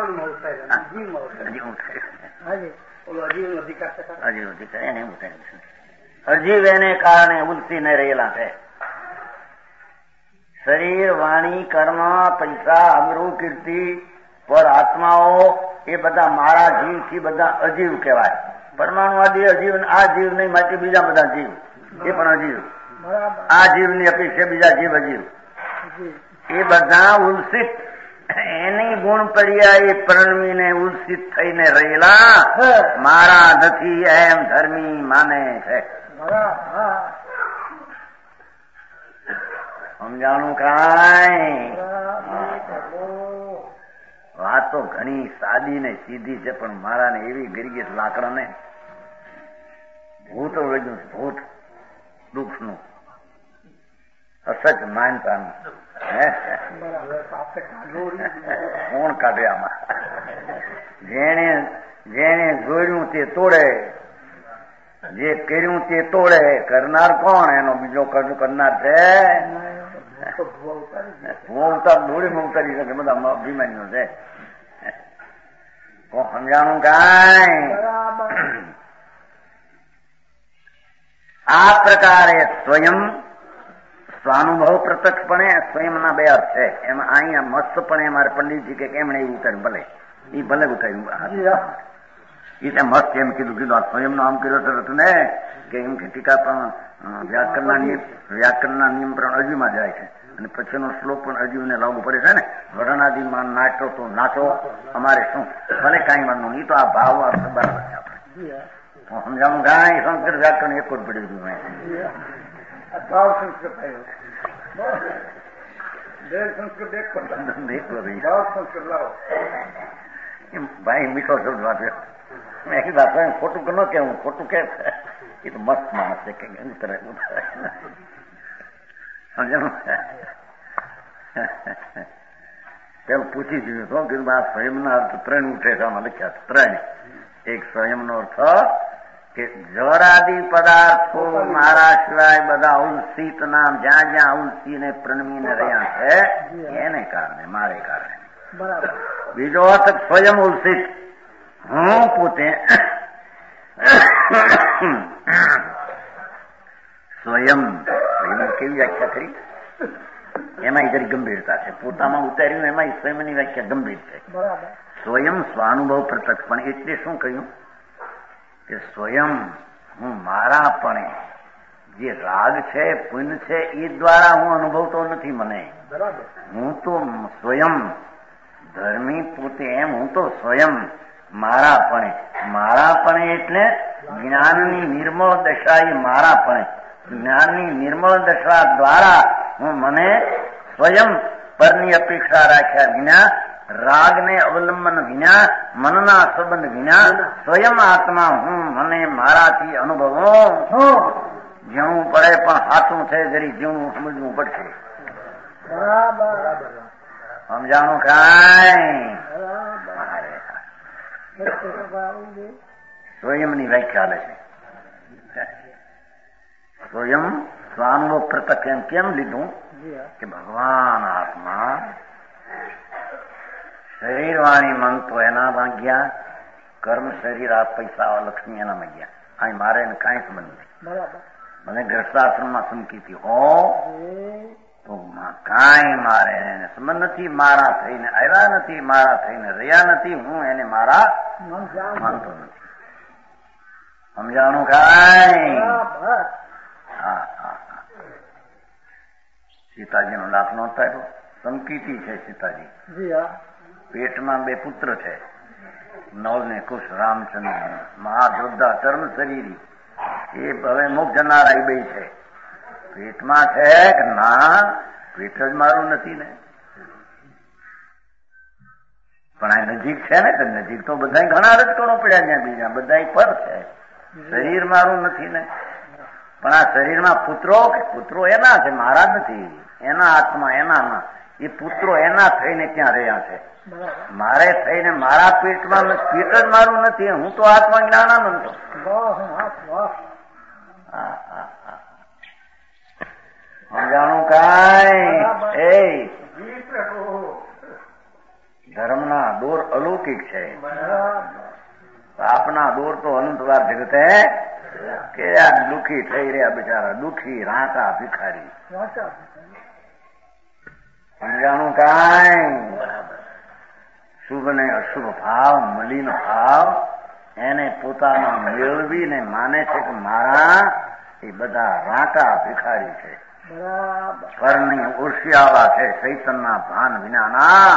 અજીવ એને કારણે ઉલસીને રહેલા છે. શરીર, વાણી, કર્મ, પૈસા, આબરૂ, કીર્તિ પર આત્માઓ એ બધા મારા જીવથી બધા અજીવ કહેવાય. પરમાણુ આદિ અજીવ, આ જીવ નહીં માટે બીજા બધા જીવ એ પણ અજીવ. આ જીવની અપેક્ષા બીજા જીવ અજીવ એ બધા ઉલસિત એની ગુણ પર્યાય પરણવીને ઉલસિત થઈને રહેલા મારા નથી એમ ધર્મી માને છે. સમજાણું કાંઈ? વાત તો ઘણી સાદી ને સીધી છે, પણ મારા ને એવી ગરીએ લાકડા ને ભૂત વળ્યું, ભૂત દુઃખનું, અસચ માનતાનું કોણ કાઢે આમાં? જેને જેને જોડ્યું તે તોડે, જે કર્યું તે તોડે. કરનાર કોણ? એનો બીજો કર્મ કરનાર છે. હું ઉતાર દોડીમાં ઉતારી શકે, બધા અભિમાનીઓ છે. કોણ સમજાણું કાંઈ? આ પ્રકારે સ્વયં સ્વાનુભવ પ્રત્યક્ષપણે સ્વયંના બે અર્થ છે. એમાં અહીંયા મસ્તપણે મારે પંડિતજી કે એમણે એવું ઉતાર્યું, ભલે એ ભલે ઉતાર્યું, એ ત્યાં મસ્ત એમ કીધું કીધું આ સ્વયં નો આમ કર્યો હતો ને કે એમ કે ટીકા પણ વ્યાકરણના નિયમ વ્યાકરણના નિયમ પણ અરજીમાં જાય છે, અને પછીનો શ્લોક પણ અરજીને લાગુ પડે છે ને. વર્ણાદિમાં નાચો તો નાચો, અમારે શું ભલે કાંઈ વાંધો નહીં, તો આ ભાવ અર્થ બરાબર છે. આપણે સમજાવું કાંઈ? સંસ્કૃત વ્યાકરણ એક જ પડ્યું મેં. ભાવ સંસ્કૃત સંસ્કૃત એક ભાવ સંસ્કૃત લાવો. ભાઈ મીઠો શબ્દ વાંચ્યો. મેં કીધું ખોટું કે ન કેવું? ખોટું કે એ તો મસ્ત માણસ છે કે ઉતરે ઉતરે સમજાણું. પેલું પૂછી દીધું શું કીધું? આ સ્વયંના અર્થ ત્રણ ઉઠે છે આમાં લખ્યા છે, ત્રણ. એક સ્વયંનો અર્થ કે જરાદિ પદાર્થો મારા સિવાય બધા ઉલસિત નામ જ્યાં જ્યાં ઉલસીને પ્રણમીને રહ્યા છે એને કારણે, મારે કારણે. બીજો અર્થ સ્વયં ઉલસિત, હું પોતે સ્વયં. કેવી વ્યાખ્યા કરી? એમાં જરી ગંભીરતા છે. પોતામાં ઉતાર્યું એમાં સ્વયંની વ્યાખ્યા ગંભીર છે. સ્વયં સ્વાનુભવ પ્રત્યક્ષ. પણ એટલે શું કહ્યું કે સ્વયં હું મારાપણે જે રાગ છે, પુણ્ય છે, એ દ્વારા હું અનુભવતો નથી મને. હું તો સ્વયં ધર્મી પોતે એમ, હું તો સ્વયં મારાપણે. મારાપણે એટલે જ્ઞાનની નિર્મળ દશા. એ મારાપણે જ્ઞાનની નિર્મળ દશા દ્વારા હું મને સ્વયં પરની અપેક્ષા રાખ્યા વિના, રાગને અવલંબન વિના, મનના સંબંધ વિના સ્વયં આત્મા હું મને મારાથી અનુભવો. જીવવું પડે પણ હાથું છે, જરી જીવવું સમજવું પડશે. સમજાણું કાંઈ? સ્વયંની વ્યાખ્યા લે છે. સ્વયં સ્વાનુભવ પ્રત્યક્ષ એમ કેમ લીધું કે ભગવાન આત્મા શરીર વાણી મન તો એનામાં ગયા, કર્મ શરીર આ પૈસા લક્ષ્મી એનામાં ગયા. અહીં મારે એને કાંઈ સંબંધ નથી. મને ગ્રસ્તાશ્રમમાં સંકીતી હો તો કાંઈ મારે એને સંબંધ નથી. મારા થઈને આવ્યા નથી, મારા થઈને રહ્યા નથી, હું એને મારા માનતો નથી. સમજાણું કાંઈ? હા હા. સીતાજીનો દાખલો થયો. સંકીતી છે સીતાજી, પેટમાં બે પુત્ર છે, નળ ને કુશ, રામચંદ્ર. મહાયોદ્ધા ચર્મ શરીરી, એ હવે મુખ જનારા બે છે. પેટમાં છે કે ના, પેટ જ મારું નથી ને. પણ આ નજીક છે ને, નજીક તો બધા ઘણા રજકણો પડ્યા ત્યાં બીજા, બધા પર છે. શરીર મારું નથી ને. પણ આ શરીરમાં પુત્રો પુત્રો એના છે, મારા નથી. એના આત્મા એનામાં, એ પુત્રો એના થઈને ત્યાં રહ્યા છે. મારે થઈને મારા પેટમાં પેટ જ મારું નથી. હું તો આત્મા જ્ઞાનાનંદ છું. સમજાણું કાંઈ? એ ધર્મના દોર અલૌકિક છે. આપના દોર તો અનંતવાર જગતે કે આ દુઃખી થઈ રહ્યા બિચારા, દુઃખી રાંકા ભિખારી. સમજાણું કાંઈ? શુભ ને અશુભ ભાવ, મલિન ભાવ એને પોતામાં મેળવીને માને છે કે મારા એ બધા રાંકા ભિખારી છે, પરની ઉર્ષિયાવા છે, ચૈતનના ભાન વિનાના.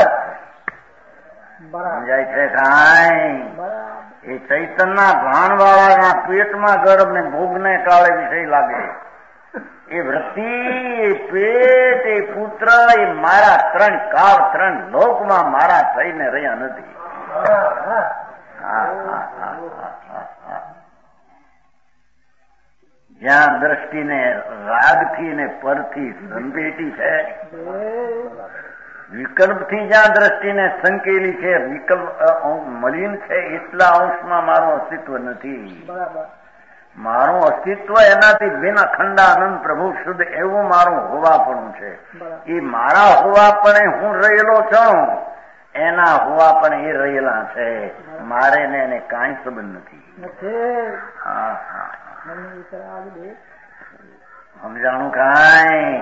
સમજાય છે કાંઈ? એ ચૈતનના ભાન વાળાના પેટમાં ગર્ભ ને ભોગ ને કાળે વિષય લાગે. એ વૃત્તિ, એ પેટ, એ પુત્ર, એ મારા ત્રણ કાળ ત્રણ લોકમાં મારા થઈને રહ્યા નથી. જ્યાં દ્રષ્ટિને રાગથી ને પરથી સંપેટી છે, વિકલ્પથી જ્યાં દ્રષ્ટિને સંકેલી છે, વિકલ્પ મલિન છે, એટલા અંશમાં મારું અસ્તિત્વ નથી. મારું અસ્તિત્વ એનાથી બિન અખંડાનંદ પ્રભુ શુદ્ધ એવું મારું હોવાપણું છે. એ મારા હોવાપણે હું રહેલો છું, એના હોવાપણે એ રહેલા છે. મારે ને એને કાંઈ સંબંધ નથી. હા હા સમજાણું કાંઈ?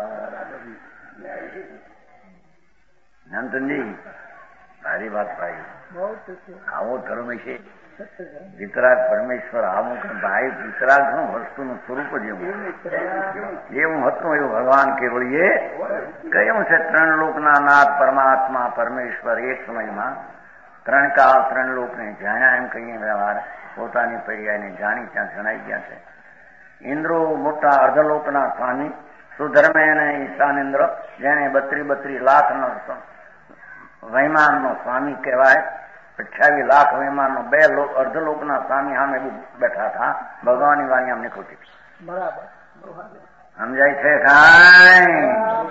નંદનજી સારી વાત ભાઈ. આવો ધર્મ છે વિતરાગ પરમેશ્વર. આવું ભાઈ વિતરાગ નું વસ્તુનું સ્વરૂપ જ એવું એવું હતું. એવું ભગવાન કેવળીએ કહ્યું છે. ત્રણ લોકના નાથ પરમાત્મા પરમેશ્વર એક સમયમાં ત્રણ કાળ ત્રણ લોકને જાણ્યા એમ કહીએ વ્યવહાર પોતાની પર્યાયને જાણી ત્યાં જણાઈ ગયા છે. ઇન્દ્રો મોટા અર્ધલોકના સ્વામી સુધર્મે અને ઈશાનેન્દ્ર જેને બત્રી બત્રી લાખ નો વૈમાન નો સ્વામી કહેવાય. અઠ્યાવીસ લાખ વૈમાન નો બે અર્ધલોકના સ્વામી સામે બેઠા હતા. ભગવાનની વાણી અમને ખોટી બરાબર સમજાય છે કાંઈ?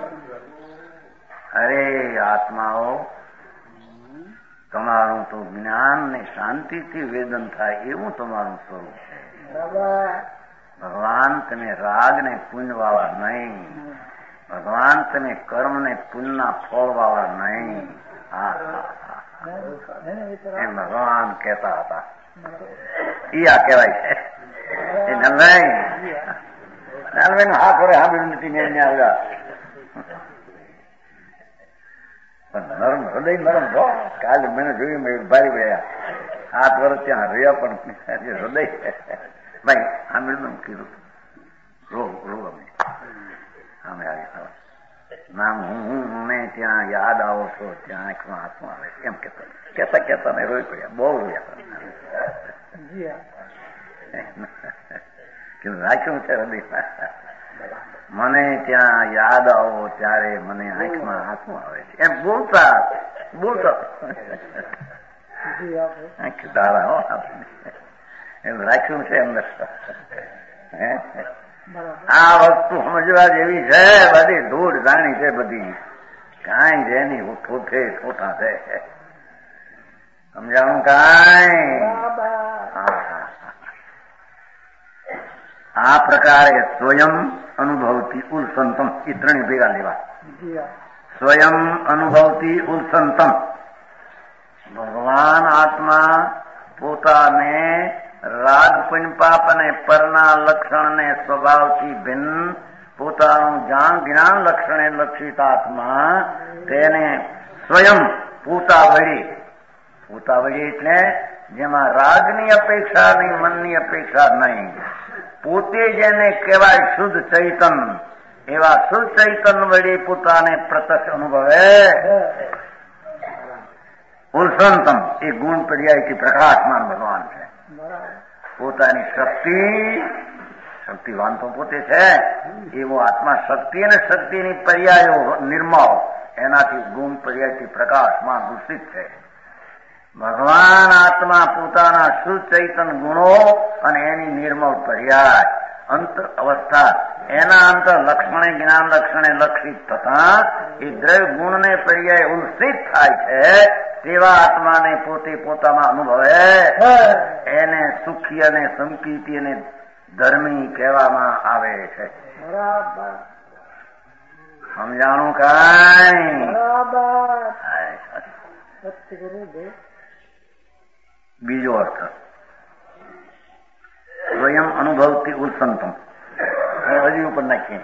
અરે આત્માઓ, તમારું તો જ્ઞાન ને શાંતિથી વેદન થાય એવું તમારું સ્વરૂપ છે. ભગવાન તમે રાગ ને પુણ્ય વાળા નહીં. ભગવાન તમે કર્મ ને પુણ્યના ફળ વાળા નહીં. હા એમ ભગવાન કહેતા હતા. ઈ આ કહેવાય છે. એ નંદાઈ નાનભાઈ નો હાથ વડે સાંભળ્યું નથી મેં એને આવ્યા. નરમ હૃદય નરમ છો. કાલે મને જોયું મેં ભારી ગયા હાથ વર્ષ ત્યાં રહ્યા પણ હૃદય ભાઈ સાંભળ્યું કીધું રો રો અમે અમે આવી નામ હું હું મેં ત્યાં યાદ આવો છો ત્યાં આંખમાં હાથમાં આવે એમ કેતા કેતા કેતા ને રોઈ પડ્યા. બહુ રોયા રાખ્યું છે હૃદય. મને ત્યાં યાદ આવો ત્યારે મને આંખમાં હાથમાં આવે છે એમ બોલતા બોલતા આંખ તારા હો એમ રાખ્યું છે અંદર. આ વસ્તુ સમજવા જેવી છે. બધી ધૂળ જાણી છે બધી. કાંઈ જેની ઠોઠે ઠોઠા છે. સમજાણું કાંઈ? આ પ્રકારે સ્વયં અનુભવતી ઉલસંતમ એ ત્રણેય ભેગા લેવા. સ્વયં અનુભવતી ઉલસંતમ ભગવાન આત્મા પોતાને રાગ પુણ્ય પાપ અને પરના લક્ષણ ને સ્વભાવથી ભિન્ન પોતાનું જ્ઞાન જ્ઞાન લક્ષણે લક્ષિત આત્મા તેને સ્વયં પોતા વળી પોતા વળી એટલે જેમાં રાગની અપેક્ષા નહીં, મનની અપેક્ષા નહીં, પોતે જેને કહેવાય શુદ્ધ ચૈતન એવા શુદ્ધ ચૈતન વળી પોતાને પ્રત્યક્ષ અનુભવે. ઉલસંતમ એ ગુણ પર્યાયથી પ્રકાશમાન ભગવાન છે. પોતાની શક્તિ શક્તિવાન તો પોતે છે એવો આત્મા શક્તિ અને શક્તિની પર્યાયો નિર્મળ એનાથી ગુણ પર્યાયથી પ્રકાશમાં દૂષિત છે. ભગવાન આત્મા પોતાના શુદ્ધ ચૈતન ગુણો અને એની નિર્મળ પર્યાય અંતર અવસ્થા એના અંતર લક્ષણે જ્ઞાન લક્ષણે લક્ષિત થતા એ દ્રવ્ય ગુણને પર્યાય ઉલ્સિત થાય છે. તેવા આત્માને પોતે પોતામાં અનુભવે એને સુખી અને સંકિતિ અને ધર્મી કહેવામાં આવે છે. સમજાણું કાંઈ? બીજો અર્થ સ્વયં અનુભવતી ઉલસંતમ હજી ઉપર નાખીએ.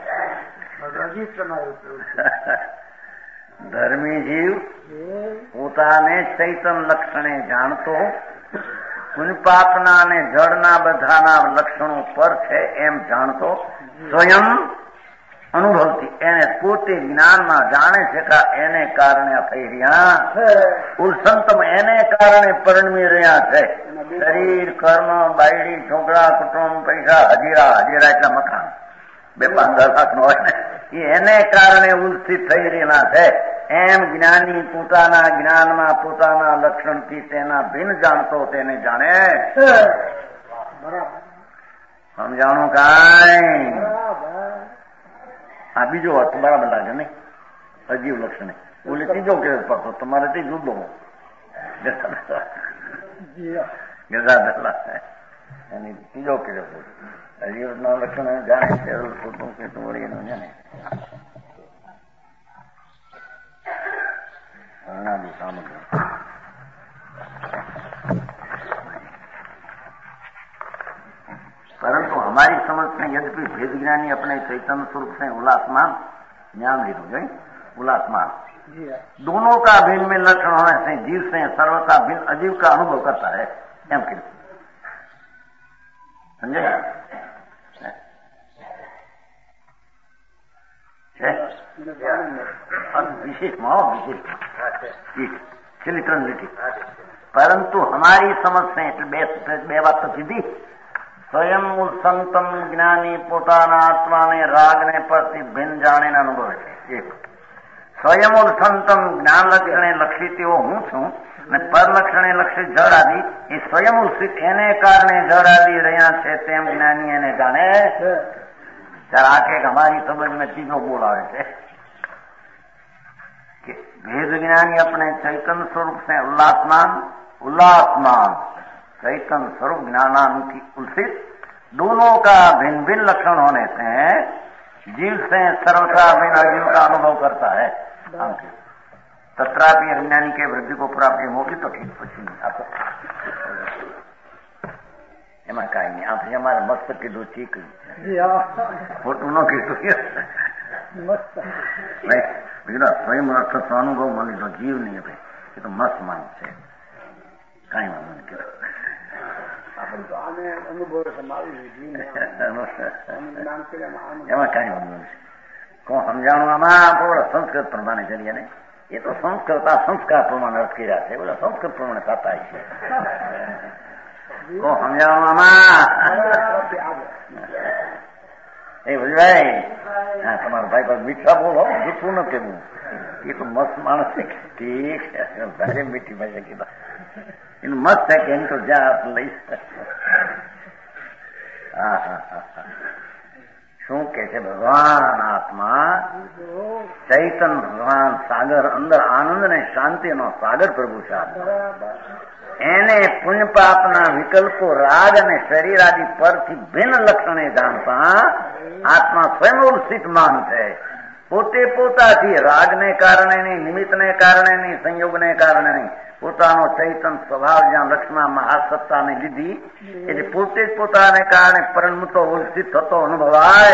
ધર્મી જીવ પોતાને ચૈતન લક્ષણે જાણતો પુણ્યપાપના અને જળના બધાના લક્ષણો પર છે એમ જાણતો સ્વયં અનુભવતી એને પોતે જ્ઞાનમાં જાણે છે કે એને કારણે થઈ રહ્યા ઉલસંતમ એને કારણે પરિણમી રહ્યા છે. શરીર કર્મ બાયડી છોકરા કુટુંબ પૈસા હજીરા હજીરા એટલા મકાન બે પાંચ દસ લાખ નો હોય ને એને કારણે ઉલસિત થઈ રહેલા છે. એમ જ્ઞાની પોતાના જ્ઞાનમાં પોતાના લક્ષણથી તેના ભિન્ન જાણતો તેને જાણે. સમજાણું કાંઈ? આ બીજો વાત બરાબર લાગે નહીં? અજીવ લક્ષણ ઓલે ત્રીજો કેવો પડતો તમારે તે જુદો ગજાદલા એની ત્રીજો કેવો અજીવ ના લક્ષણ જાણે છે વળી એનું છે ને વર્ણાદી સામગ્રી. परंतु हमारी समझ में यद्यपि भेद ज्ञानी अपने चैतन्य स्वरूप से उल्लासमान ज्ञान लीधु जो उल्लासमान दोनों का भिन्न में लक्षण होने से जीव से सर्वता भिन्न अजीव का अनुभव करता है. एम के समझे? विशेष माओ विशेष लिटरलिटी. परंतु हमारी समझ से बे बात तो सीधी સ્વયં સંતમ જ્ઞાની પોતાના આત્માને રાગને પરથી ભિન્ન જાણીને અનુભવે છે. એક સ્વયં સંતમ જ્ઞાન લક્ષણે લક્ષિત એવો હું છું અને પરલક્ષણે લક્ષિત જડાદી એ સ્વયં સ્થિત એને કારણે જડાદી રહ્યા છે તેમ જ્ઞાની એને જાણે. ત્યારે આ કે અમારી સમજ में ત્રીજો બોલ આવે છે કે भेद ज्ञानी अपने चैतन्य स्वरूप से उल्लासमान उल्लासमान चैतन्य स्वरूप ज्ञानानुकी उल्सित दोनों का भिन्न भिन्न लक्षण होने से जीव से सर्वथा भिन्न अजीव का अनुभव करता है. तत्रापि अज्ञानी के वृद्धि को प्राप्ति होगी तो ठीक पछी आपको એમાં કાંઈ નહીં. આપણે અમારે મસ્ત કીધું ઠીક ખોટું ન કીધું બીજું સ્વયં અર્થ અનુભવ મળી તો જીવ નહીં ભાઈ એ તો મસ્ત માન છે. કાંઈ વાંધો નહીં કીધું એમાં કાંઈ વાંધો નથી. કોણ સમજાણું આમાં બોલો સંસ્કૃત પ્રમાણે કરીએ ને એ તો સંસ્કૃત આ સંસ્કાર પ્રમાણે અર્થ કર્યા છે. બોલો સંસ્કૃત પ્રમાણે થતા છે. કોણ સમજાણું આમાં એ ભાઈ હા તમારા ભાઈ પાસે મીઠા બોલો જૂઠું ન કેવું એ તો મસ્ત માણસ છે. ઠીક છે ભારે મીઠી ભાઈ કીધા એનું મત છે કે એમ તો જ્યાં લઈ હા હા હા શું કે છે ભગવાન આત્મા ચૈતન ભગવાન સાગર અંદર આનંદ ને શાંતિનો સાગર પ્રભુ છે. એને પુણ્ય પાપના વિકલ્પો રાગ અને શરીર આદિ પરથી ભિન્ન લક્ષણે જાણતા આત્મા સ્વયં સ્થિત માન છે. પોતે પોતાથી રાગને કારણે નહીં નિમિત્તને કારણે નહીં સંયોગને કારણે નહીં પોતાનો ચૈતન સ્વભાવ જ્યાં લક્ષ્મણ મહાસત્તાને લીધી એટલે પોતે જ પોતાને કારણે પરિણમતો ઉલ્સિત થતો અનુભવાય.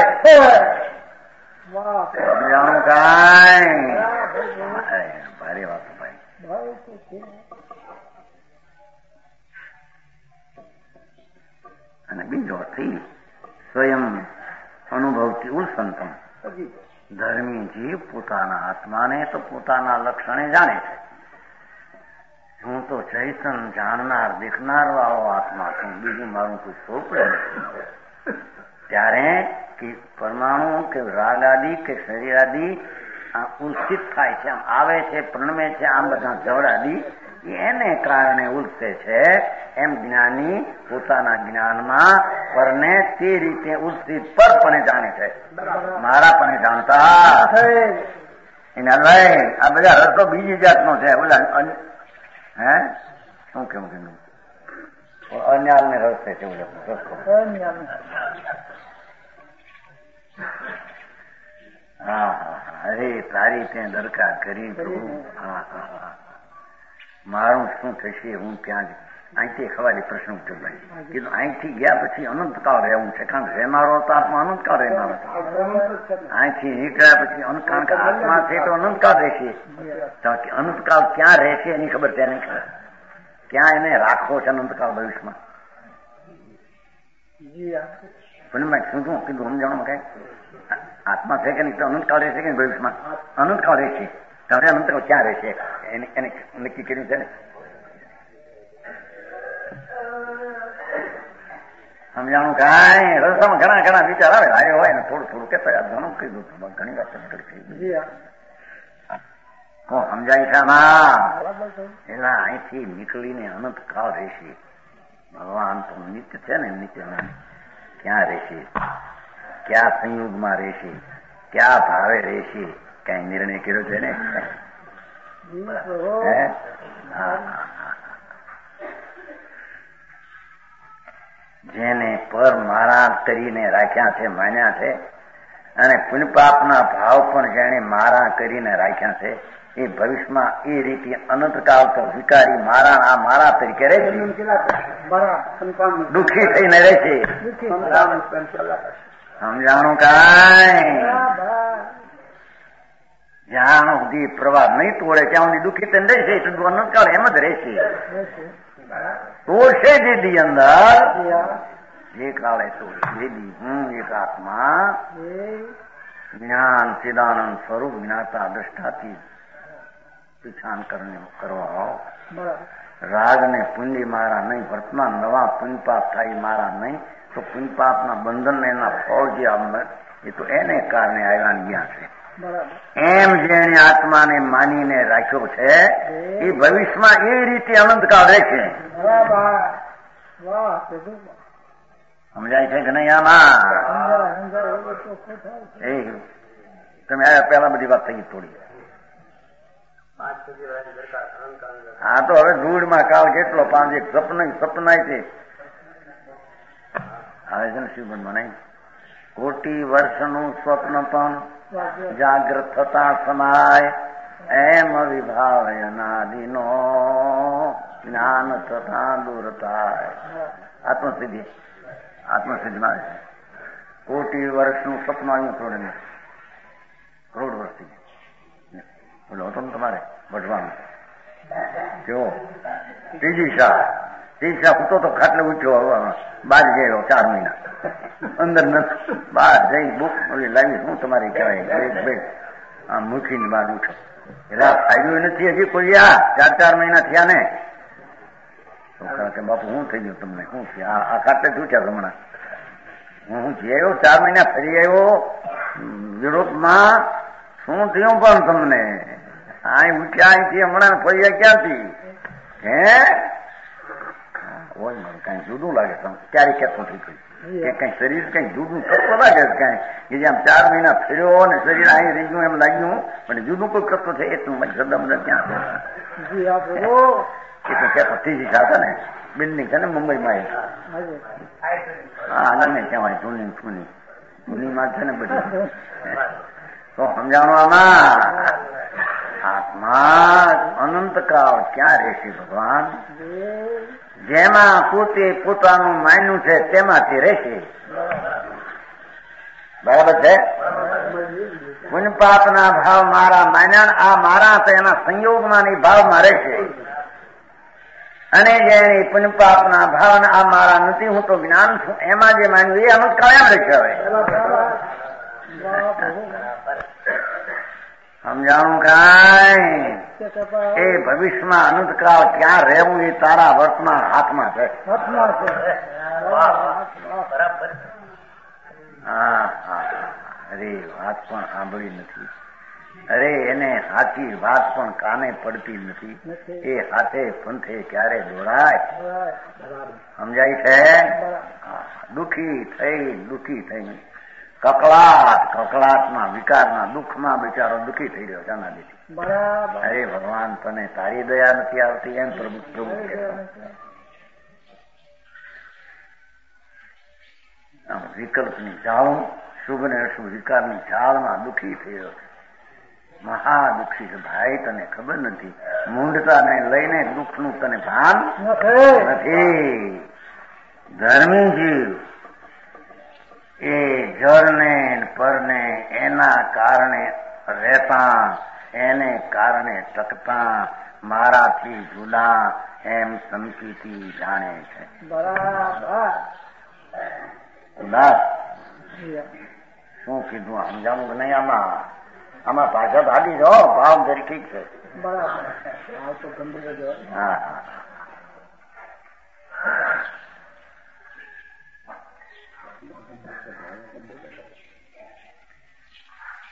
સમજાણું કાંઈ? ભારે વાત ભાઈ. અને બીજો થઈ સ્વયં અનુભવથી ઉલ્સંતમ ધર્મી જીવ પોતાના આત્માને તો પોતાના લક્ષણે જાણે છે. હું તો ચૈતન જાણનાર દેખનાર વાળો આત્મા છું, બીજું મારું કોઈ સ્વપ્ન નથી. ત્યારે કે પરમાણુ કે રાગ આદિ કે શરીર આદિ ઉલ્સિત થાય છે, આમ આવે છે, પ્રણમે છે, આમ બધા જળ આદિ એને કારણે ઉલ્સે છે. એમ જ્ઞાની પોતાના જ્ઞાનમાં પરને તે રીતે ઉલ્સિત પરપણે જાણે છે, મારા પણ જાણતા એના ભાઈ આ બધા રસ્તો બીજી જાતનો છે. બોલા હે શું કેવું કીધું અન્યાલ ને રસ્તે છે રસ્તો. હા હા અરે તારી ત્યાં દરકાર કરી પ્રભુ. હા હા હા મારું શું થશે? હું ત્યાં અહીંથી ખવાડી પ્રશ્ન ઉઠ્યો ભાઈ કીધું અહીંથી ગયા પછી અનંતકાળ રહેવું છે, કારણ કે રહેનારો તો આત્મા અનંતકાળ રહેનારો હતો. અહીંથી નીકળ્યા પછી કારણ કે આત્મા છે તો અનંતકાળ રહેશે. અનંતકાળ ક્યાં રહેશે એની ખબર ત્યાં નહીં ખબર ક્યાં એને રાખવો છે અનંતકાળ ભવિષ્યમાં. પણ મેં શું શું કીધું સમજાવવામાં કઈ આત્મા છે કે નહીં તો અનંતકાળ રહેશે કે ભવિષ્યમાં અનંતકાળ રહેશે. ત્યારે અનંતકાળ ક્યાં રહેશે એને નક્કી કર્યું છે ને. સમજાણું કાંઈ રસ્તામાં ઘણા ઘણા વિચાર આવે હારે હોય ને થોડું થોડું કેતા ઘણું કીધું ઘણી વાત કરી હું સમજાય છે આમાં એલા અહીંથી નીકળીને અનંત કાળ રહેશે ભગવાન તો નિત્ય છે ને નિત્ય ક્યાં રહેશે ક્યાં સંયોગમાં રહેશે ક્યાં ભાવે રહેશે કઈ નિર્ણય કર્યો છે ને જેને પર મારા કરીને રાખ્યા છે માન્યા છે અને પુણ્યપાપના ભાવ પણ જેને મારા કરીને રાખ્યા છે એ ભવિષ્યમાં એ રીતે અનંતકાળ તો વિકારી મારા આ મારા તરીકે રહેશે દુઃખી થઈને રહેશે સમજાણું કાંઈ જ્યાં સુધી પ્રવાહ નહીં તોડે ત્યાં સુધી દુઃખી થઈને રહેશે એટલું અનંતકાળ એમ જ રહેશે તોડશે જેદી અંદર જે કાળે તોડશે જેદી હું એક આત્મા જ્ઞાન ચિદાનંદ સ્વરૂપ જ્ઞાતા દ્રષ્ટાથી પીછાણ કરવા રાગ ને પુંજી મારા નહીં વર્તમાન નવા પુણ્યપાપ થાય મારા નહીં તો પુણ્યપાપના બંધન એના ફળ જે એ તો એને કારણે આવ્યા ગયા છે એમ જેને આત્માને માનીને રાખ્યો છે એ ભવિષ્યમાં એ રીતે અનંતકાળ રહેશે સમજાય છે કે નહીં આમાં એ તમે આવ્યા પહેલા બધી વાત થઈ થોડી હા તો હવે ધૂળમાં કાળ કેટલો પાંચ એક સપના સપનાય છે આવે છે ને શિવબન બનાય કોટી વર્ષનું સ્વપ્ન પણ જાગ્રત થતા સમાય એમ વિભાવ અનાદિનો જ્ઞાન થતા દૂર થાય આત્મસિદ્ધિ આત્મસિદ્ધિમાં કોટી વર્ષનું સપનું આવ્યું થોડે કરોડ વર્ષથી બોલો હતો ને તમારે ભજવાનું કેવો ત્રીજી શાહ ત્રીજી શાહ ઉઠો તો ખાટલે ઉઠ્યો બહાર ગયેલો ચાર મહિના અંદર નથી બહાર જઈ બુક ઓલી લાવી શું તમારી કહેવાય આમ મૂકીને બહાર ઉઠો એટલે ફાયદો નથી હજી કોઈ આ ચાર ચાર મહિના થયા ને છોકરા કે બાપુ શું થઈ ગયું તમને શું છે આ ખાટલે શું છે હમણાં હું જઈ આવ્યો ચાર મહિના ફરી આવ્યો યુરોપમાં શું થયું પણ તમને અહીં ઉઠ્યા અહીંથી હમણાં ફર્યા ક્યાંથી હે હોય મને કઈ જુદું લાગે ક્યારે ક્યાં થઈ ગયું કે કઈ શરીર કઈ જુદું તત્વ લાગે છે કઈ કે જેમ ચાર મહિના ફર્યો ને શરીર અહીં રહી ગયું એમ લાગ્યું પણ જુદું કોઈ તત્વ છે એટલું શ્રદ્ધા બધા ક્યાં એ તો ક્યાં ત્રીજી સાથે ને બિલ્ડિંગ છે ને મુંબઈમાં હા ગમે ત્યાં જૂની જૂની જૂનીમાં છે ને બધી તો સમજાણું આમાં આત્મા અનંતકાળ ક્યાં રહેશે ભગવાન જેમાં પોતે પોતાનું માન્યું છે તેમાંથી રહેશે બરાબર છે પુણ્યપાપના ભાવ મારા માન્યા આ મારા તો એના સંયોગમાં ભાવમાં રહેશે અને જેની પુણ્યપાપના ભાવ આ મારા નથી હું તો જ્ઞાન છું એમાં જે માન્યું એ અમુક કાયમ રહેશે હવે સમજાણું કાંઈ એ ભવિષ્યમાં અનંતકાળ ક્યાં રહેવું એ તારા વર્તમાન હાથમાં છે હા હા અરે વાત પણ સાંભળી નથી અરે એને સાચી વાત પણ કાને પડતી નથી એ હાથે પંથે ક્યારે દોડાય સમજાય છે દુઃખી થઈ દુઃખી થઈ કકળાટ કકળાટમાં વિકારના દુઃખમાં બિચારો દુઃખી થઈ રહ્યો જાનાદી અરે ભગવાન તને તારી દયા નથી આવતી એમ પ્રભુ પ્રભુ વિકલ્પની જાળ શુભ ને અશુભ વિકારની જાળમાં દુઃખી થઈ રહ્યો છે મહા દુઃખી છે ભાઈ તને ખબર નથી મૂંઢતાને લઈને દુઃખનું તને ભાન નથી ધર્મી જીવ એ જળને પરને એના કારણે રહેતા એને કારણે ટકતા મારાથી જુદા એમ સમકીથી જાણે છે ઉદાસ શું કીધું સમજાવું કે નહીં આમાં આમાં પાછળ ભાગી જાઓ ભાવ જરી ઠીક છે હા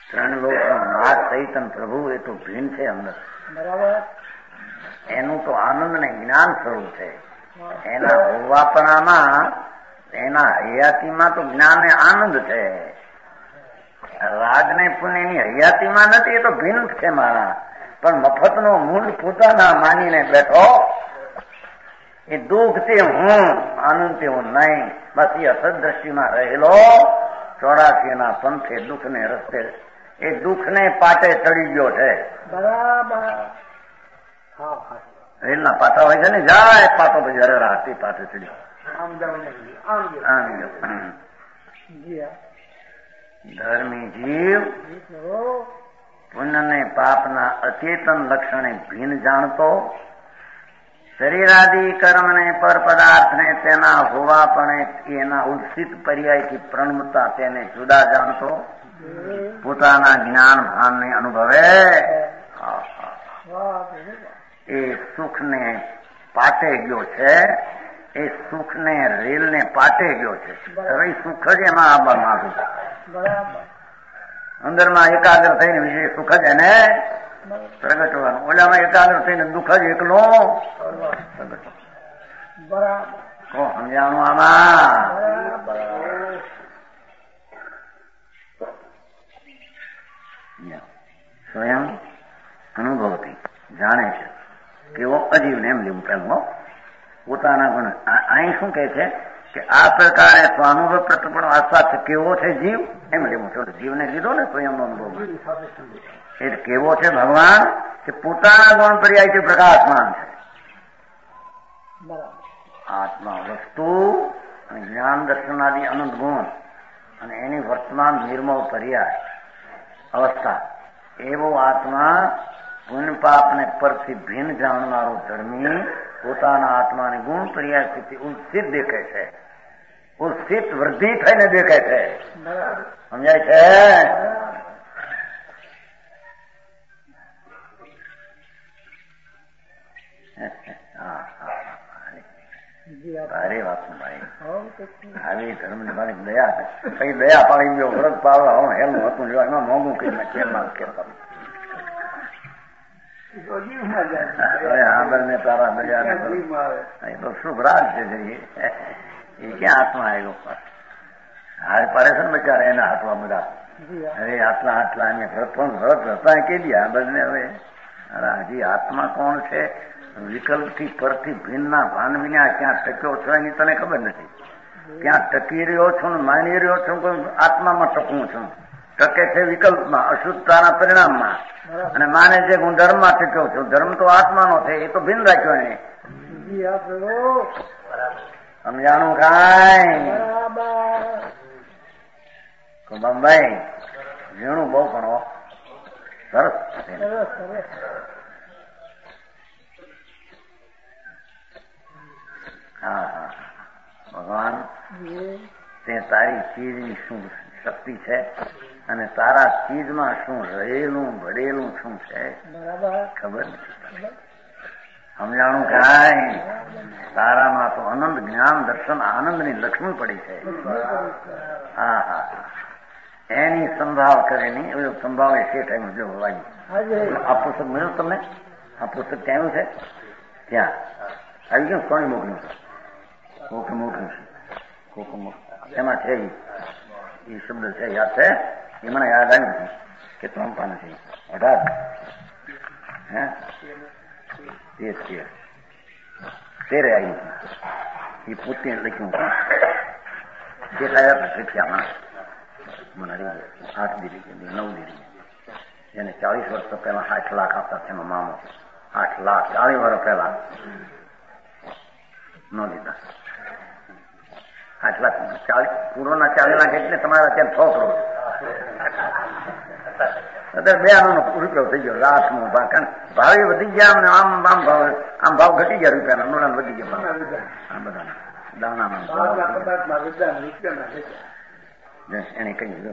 ત્રણ લોકનો નાથ ચૈતન પ્રભુ એ તો ભીન છે અંદર. બરાબર. એનું તો આનંદ ને જ્ઞાન સ્વરૂપ છે. એના હોવાપણામાં, એના હયાતીમાં તો જ્ઞાન ને આનંદ છે. રાગ ને પુણ્યની હયાતીમાં નથી, એ તો ભીન છે મારા. પણ મફતનો મૂળ પોતાના માનીને બેઠો, એ દુઃખ તે હું, આનંદ તે હું નહીં. બસ એ અસદ દ્રષ્ટિમાં રહેલો ચોરાસી ના પંથે દુઃખ ને રસ્તે, એ દુઃખ ને પાટે ચડી ગયો છે. બરાબર. રેલના પાટા હોય છે ને, જાય પાટો પછી હરે રાતી પાટે ચડી ધર્મી જીવ પુણ્ય ને પાપના અચેતન લક્ષણે ભીન જાણતો, શરીરાદિ કર્મ ને પર પદાર્થ ને તેના હોવાપણે એના ઉત્સિત પર્યાયથી પ્રણમતા તેને જુદા જાણતો, પોતાના જ્ઞાન ભાન ને અનુભવે એ સુખ ને પાટે ગયો છે. એ સુખ ને રેલ ને પાટે ગયો છે. હવે સુખ જ એમાં આવવા માંગુ, અંદરમાં એકાગ્ર થઈને વિશે સુખ જ એને પ્રગટવાનું, ઓલામાં એકાગ્ર થઈને દુઃખ જ એકલો પ્રગટ. કો સમજાણું આમાં? સ્વયં અનુભવથી જાણે છે કેવો અજીવને એમ લેવું પેલું પોતાના ગુણ. અહીં શું કહે છે કે આ પ્રકારે સ્વાનુભવ પ્રતિપણ આસ્વાદ કેવો છે જીવ, એમ લેવું છે. જીવને લીધો ને સ્વયંનો અનુભવ, એટલે કેવો છે ભગવાન કે પોતાના ગુણ પર્યાયથી પ્રકાશમાન છે. આત્મા વસ્તુ અને જ્ઞાન દર્શનાદિ અનંત ગુણ અને એની વર્તમાન નિર્મળ પર્યાય અવસ્થા, એવો આત્મા પુણ્ય પાપ ને પરથી ભિન્ન જાણનારો ધર્મી પોતાના આત્માની ગુણ પર્યાયથી ઉત્સિત દેખે છે. ઉત્સિત વૃદ્ધિ થઈને દેખે છે. સમજાય છે? ભારે વાત ભાઈ આવી ધર્મ ની મારી દયા કઈ દયા પાડી ગયો વ્રત પાડવા હું હેલું હતું જો એમાં મોંઘું કઈ મેં કેમ કેમ ને તારા દયા તો શુભ રાજ છે જઈએ એ ક્યાં હાથમાં આવ્યો હારે પાડે છે ને બચારા એના હાથમાં બધા. અરે આટલા આટલા અમે વ્રત વ્રત હતા કે દયા બને. હવે હજી આત્મા કોણ છે? વિકલ્પથી પરથી ભિન્નના ભાન વિના ક્યાં ટક્યો છો એની તને ખબર નથી. ક્યાં ટકી રહ્યો છું ને માની રહ્યો છું, કોઈ આત્મામાં ટકું છું. ટકે છે વિકલ્પમાં, અશુદ્ધતાના પરિણામમાં, અને માને છે હું ધર્મમાં ટક્યો છું. ધર્મ તો આત્માનો છે, એ તો ભિન્ન રાખ્યો એને. સમજાણું કાંઈ? બંબાઈ ઝીણું બહુ પણ સરસ. હા હા ભગવાન તે તારી ચીજની શું શક્તિ છે અને તારા ચીજમાં શું રહેલું ભરેલું શું છે ખબર નથી. સમજાણું કાંઈ? તારામાં તો આનંદ જ્ઞાન દર્શન આનંદની લક્ષ્મી પડી છે. હા હા એની સંભાળ કરે નહીં એવો સંભાવ એ શેઠ એમ જો વાગી. આ પુસ્તક મળ્યું તમને? આ પુસ્તક ક્યાં છે? ત્યાં આવી ગયું? કોને મોકલ્યું? કોકે મોકલ્યું છે. કોકે મોકલ્યું એમાં છે એ શબ્દ છે, યાદ છે? એ મને યાદ આવ્યું નથી કે ત્રણ પાને છે. અઢાર હે તેર તેર તેરે આવ્યું છે. એ પોતે લખ્યું દેખાયા શીખ્યા મને આઠ દીધી નવ દીધી. એને ચાલીસ વર્ષ પહેલા આઠ લાખ આપતા છે એનો મામો. આઠ લાખ ચાલીસ વર્ષ પહેલા ન દીધા. આઠ લાખ ચાલીસ પૂર્વના ચાલીસ લાખ એટલે તમારા ત્યાં છ કરોડ. અત્યારે બે આનો રૂપિયો થઈ ગયો. આઠમો ભાવ કારણ ભાવે વધી ગયા ને આમ આમ ભાવ આમ ભાવ ઘટી ગયા રૂપિયાના નોડા વધી ગયા આ બધા દાણામાં એને કહી દો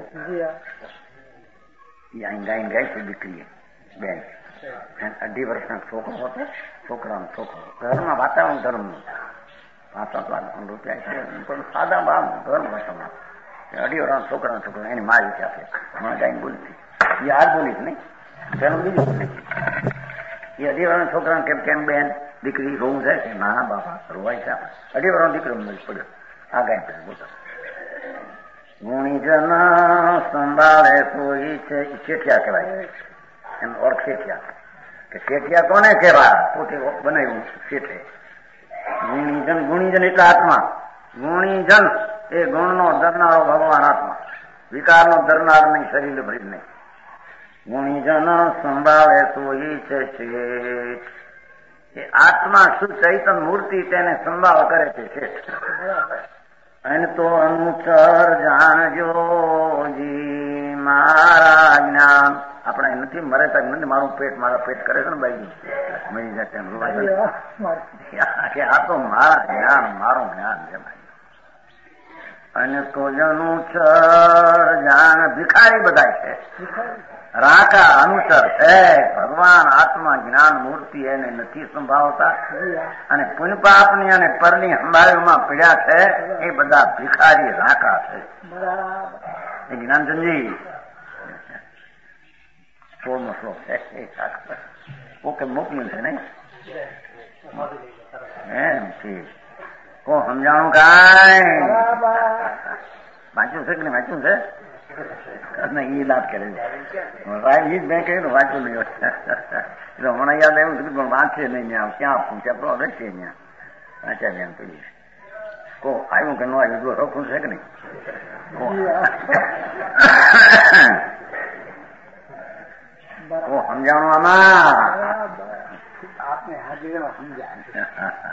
ગાય ગાય છે દીકરી બેન અઢી વર્ષના છોકરો હતો. છોકરાનો છોકરો ઘરમાં વાતાવરણ ધર્મનું પાંચ પાંચ લાખ રૂપિયા છે પણ સાદા બાપ ઘર ભાષામાં અઢી વર્ષના છોકરાનો છોકરો એની મારી છે આપણે હમણાં ગાય બોલતી એ આજ બોલીશ નહીં, પેલું બીજું બોલીશ. એ અઢી વર્ષના છોકરાને કેમ કેમ બેન દીકરી રોવું છે કે ના બાપા રોવાય છે. અઢી વર્ષનો દીકરો પડ્યો આ ગાય બોલતો ગુણીજન સંભાળે કોઈ છે શેઠિયા કહેવાય. એમ ઓળખ શેઠિયા કે શેઠિયા કોને કહેવા? પોતે બનાવ્યું શેઠે. ગુણીજન ગુણીજન એટલે આત્મા. ગુણીજન એ ગુણનો ધરનારો ભગવાન આત્મા, વિકારનો ધરનાર નહીં, શરીર ભરી નહીં. ગુણીજન સંભાળે તો એ છે શેઠ. એ આત્મા શું ચૈતન મૂર્તિ તેને સંભાળ કરે છે શેઠ. અને તો અનુચર જાણજો જી મારા જ્ઞાન. આપણે નથી મરે તક નથી મારું પેટ મારા પેટ કરે છે ને બાઈ મરી જાય કે આ તો મારા જ્ઞાન મારું જ્ઞાન છે ભાઈ. અને તો અનુચર જાણ ભિખારી બધા છે, રાકા અનુચર છે. ભગવાન આત્મા જ્ઞાન મૂર્તિ એને નથી સંભાળતા અને પુણ્ય પાપની અને પરની સંભાળમાં પીડ્યા છે એ બધા ભિખારી રાકા છે. એ જ્ઞાનચંદજી સોળમો શ્લોક છે. ઓકે મોકલ્યું છે નઈ એમ છે. કો સમજાણું કાંઈ વાંચ્યું છે કે નહીં વાંચ્યું છે? એ લાભ કરે છે મેં કહ્યું વાંચું નહીં. એટલે હમણાં યાદ આવ્યું હતું પણ વાંચે નહીં ત્યાં ક્યાં પૂછ્યા તો રહેશે ત્યાં વાંચ્યા ધ્યાન પડી. કો આવ્યું કે ન આવ્યું તો રોકું છે કે નહીં? કો સમજાણું આમાં આપને હાજરીમાં સમજાય.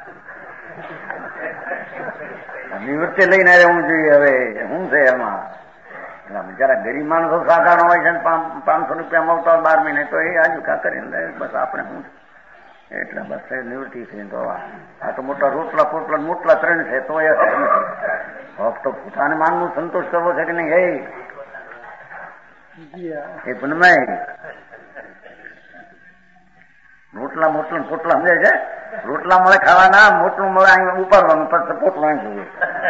નિવૃત્તિ લઈને રહેવું જોઈએ. હવે શું છે એમાં? જરા ગરીબ માણસો સાધારણ હોય છે ને પાંચસો રૂપિયા મળતા હોય બાર મહિને તો એ આજુ કા કરીને બસ આપણે શું એટલે બસ નિવૃત્તિ છે. તો આ તો મોટા રોટલા પોટલા મોટલા ત્રણ છે તો એ ફક્ત પોતાને માનવું સંતોષ કરવો છે કે નહીં? એ પણ રોટલા મોટલા પોટલા સમજે છે? રોટલા મળે ખાવાના, મોટલું મળે અહીં ઉપાડવાનું, પછી પોટલું અહીં જોઈએ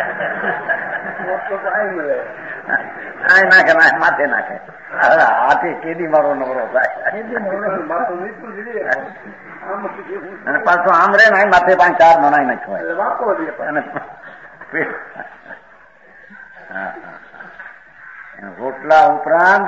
આ નાખે નાખે માથે નાખે. હાથી કેદી મારો નવરો થાય અને પાછું આમ રે ને માથે પાંચ ચાર મનાઈ નાખવાય. રોટલા ઉપરાંત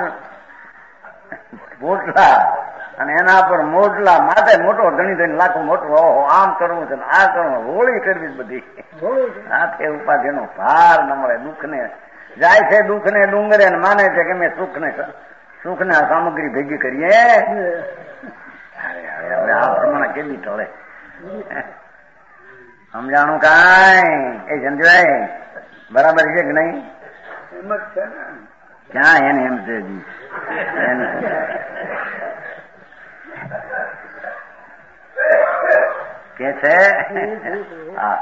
પોટલા અને એના પર મોટલા માથે મોટો ધણી ધણી લાખો મોટો ઓહો આમ કરવું છે આ કરવું હોળી કરવી બધી. હાથે ઉપાધિનો ભાર ન મળે. દુઃખ ને જાય છે, દુઃખ ને ડુંગરે માને છે કે મેં સુખ ને સુખ ને આ સામગ્રી ભેગી કરીએ. હવે આ પ્રમાણે કેદી ટળે? સમજાણું કાંઈ? એ સમજાય બરાબર છે કે નહીં? ક્યાં એને એમ છે જી કે છે હા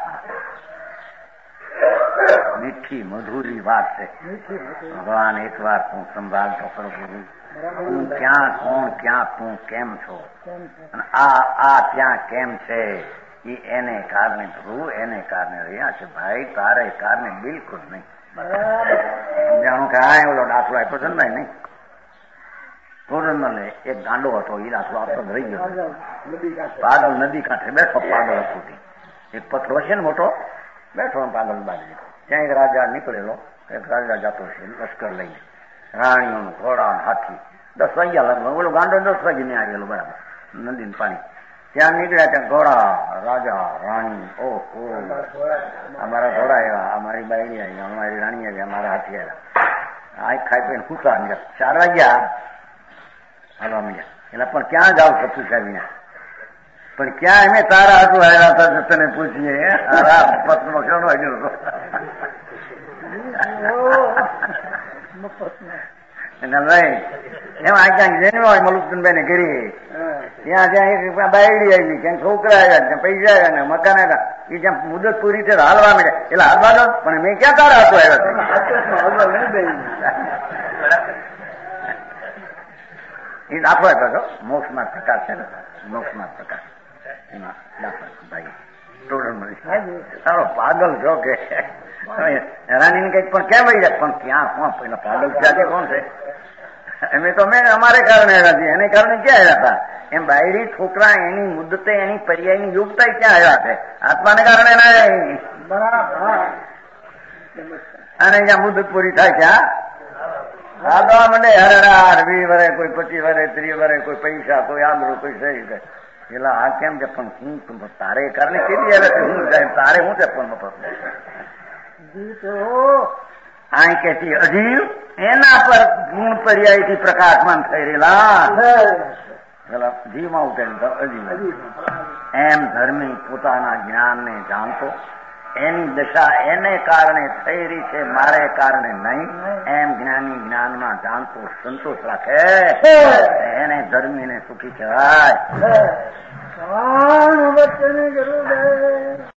મીઠી મધુરી વાત છે. ભગવાન એક વાર તું સંભાળતો કરો તું ક્યાં કોણ ક્યાં તું કેમ છો અને આ આ ત્યાં કેમ છે એ એને કારણે પ્રભુ એને કારણે રહ્યા છે ભાઈ, તારે કારણે બિલકુલ નહીં. સમજાણું કે હા ઓલો દાખલો આપ્યો છે ને ભાઈ નહીં? ટોરનમલે એક ગાંડો હતો એ દાખલો આપતો રહી ગયો. પાગલ નદી કાંઠે બેઠો, પાગલ હતો. એક પથરો છે ને મોટો બેઠો પાગલ બાજુ. ત્યાં એક રાજા નીકળેલો, એક રાજા જતો છે લશ્કર લઈને, રાણીઓનું ઘોડા હાથી. દસ વાગ્યા લગભગ ઓલો ગાંડો દસ વાગે ને આવેલો બરાબર નદીનું પાણી. ત્યાં નીકળ્યા ત્યાં ઘોડા રાજા રાણી. ઓહ અમારા ઘોડા આવ્યા, અમારી બાયડી આવી, અમારી રાણી આવી, અમારા હાથી આવ્યા. આ ખાઈ પીને ખૂતા ચાર વાગ્યા હાલવા માંડ્યા. એટલે પણ ક્યાં જાવ સપુ સાહેબ? પણ ક્યાં અમે તારા હાથું આવ્યા હતા તને પૂછીએ પત્નો કેવો આવ્યો હતો ભાઈ એમ આ ક્યાંક જેનું હોય મલુકચંદભાઈ કરી ત્યાં ત્યાં બાયડી આવી, ક્યાંક છોકરા આવ્યા, ત્યાં પૈસા આવ્યા ને મકાન આવ્યા. એ જ્યાં મુદત પૂરી છે હાલવા માંડ્યા. એટલે હાલવા દો પણ મેં ક્યાં તારા હાથું આવ્યા? એ દાખલો આપ્યો છો મોક્ષમાં પ્રકાશ છે ને, મોક્ષમાં પ્રકાશ એમાં દાખલો ભાઈ ટોટલ સારો પાગલ છો કે રાણી ને કઈક પણ કેમ વહી જાય પણ ક્યાં કોણ પેલા પાગલ ત્યાંથી કોણ છે? એમ તો અમે અમારે કારણે આવ્યા છીએ, એને કારણે ક્યાં આવ્યા હતા? એમ બાયડી છોકરા એની મુદ્દતે એની પર્યાયની યોગતા ક્યાં આવ્યા છે? આત્માને કારણે નહીં. અને જ્યાં મુદ્દત પૂરી થાય છે આ દવા મંડે હરડાર વીસ વરે, કોઈ પચીસ વરે, ત્રીસ વરે, કોઈ પૈસા, કોઈ આંબરું, કોઈ સહી. એટલે આ કેમ છે? પણ હું તારે કારણે કેટલી આવે હું જાય તારે હું છે પણ આ કે અજીવ એના પર ગુણ પર્યાયથી પ્રકાશમાન થઈ રહેલા જીવમાં ઉઠે અજીવ. એમ ધર્મી પોતાના જ્ઞાનને જાણતો, એની દશા એને કારણે થઈ રહી છે, મારે કારણે નહીં, એમ જ્ઞાની જ્ઞાનમાં જાણતો સંતોષ રાખે એને ધર્મીને સુખી કહેવાય. જરૂર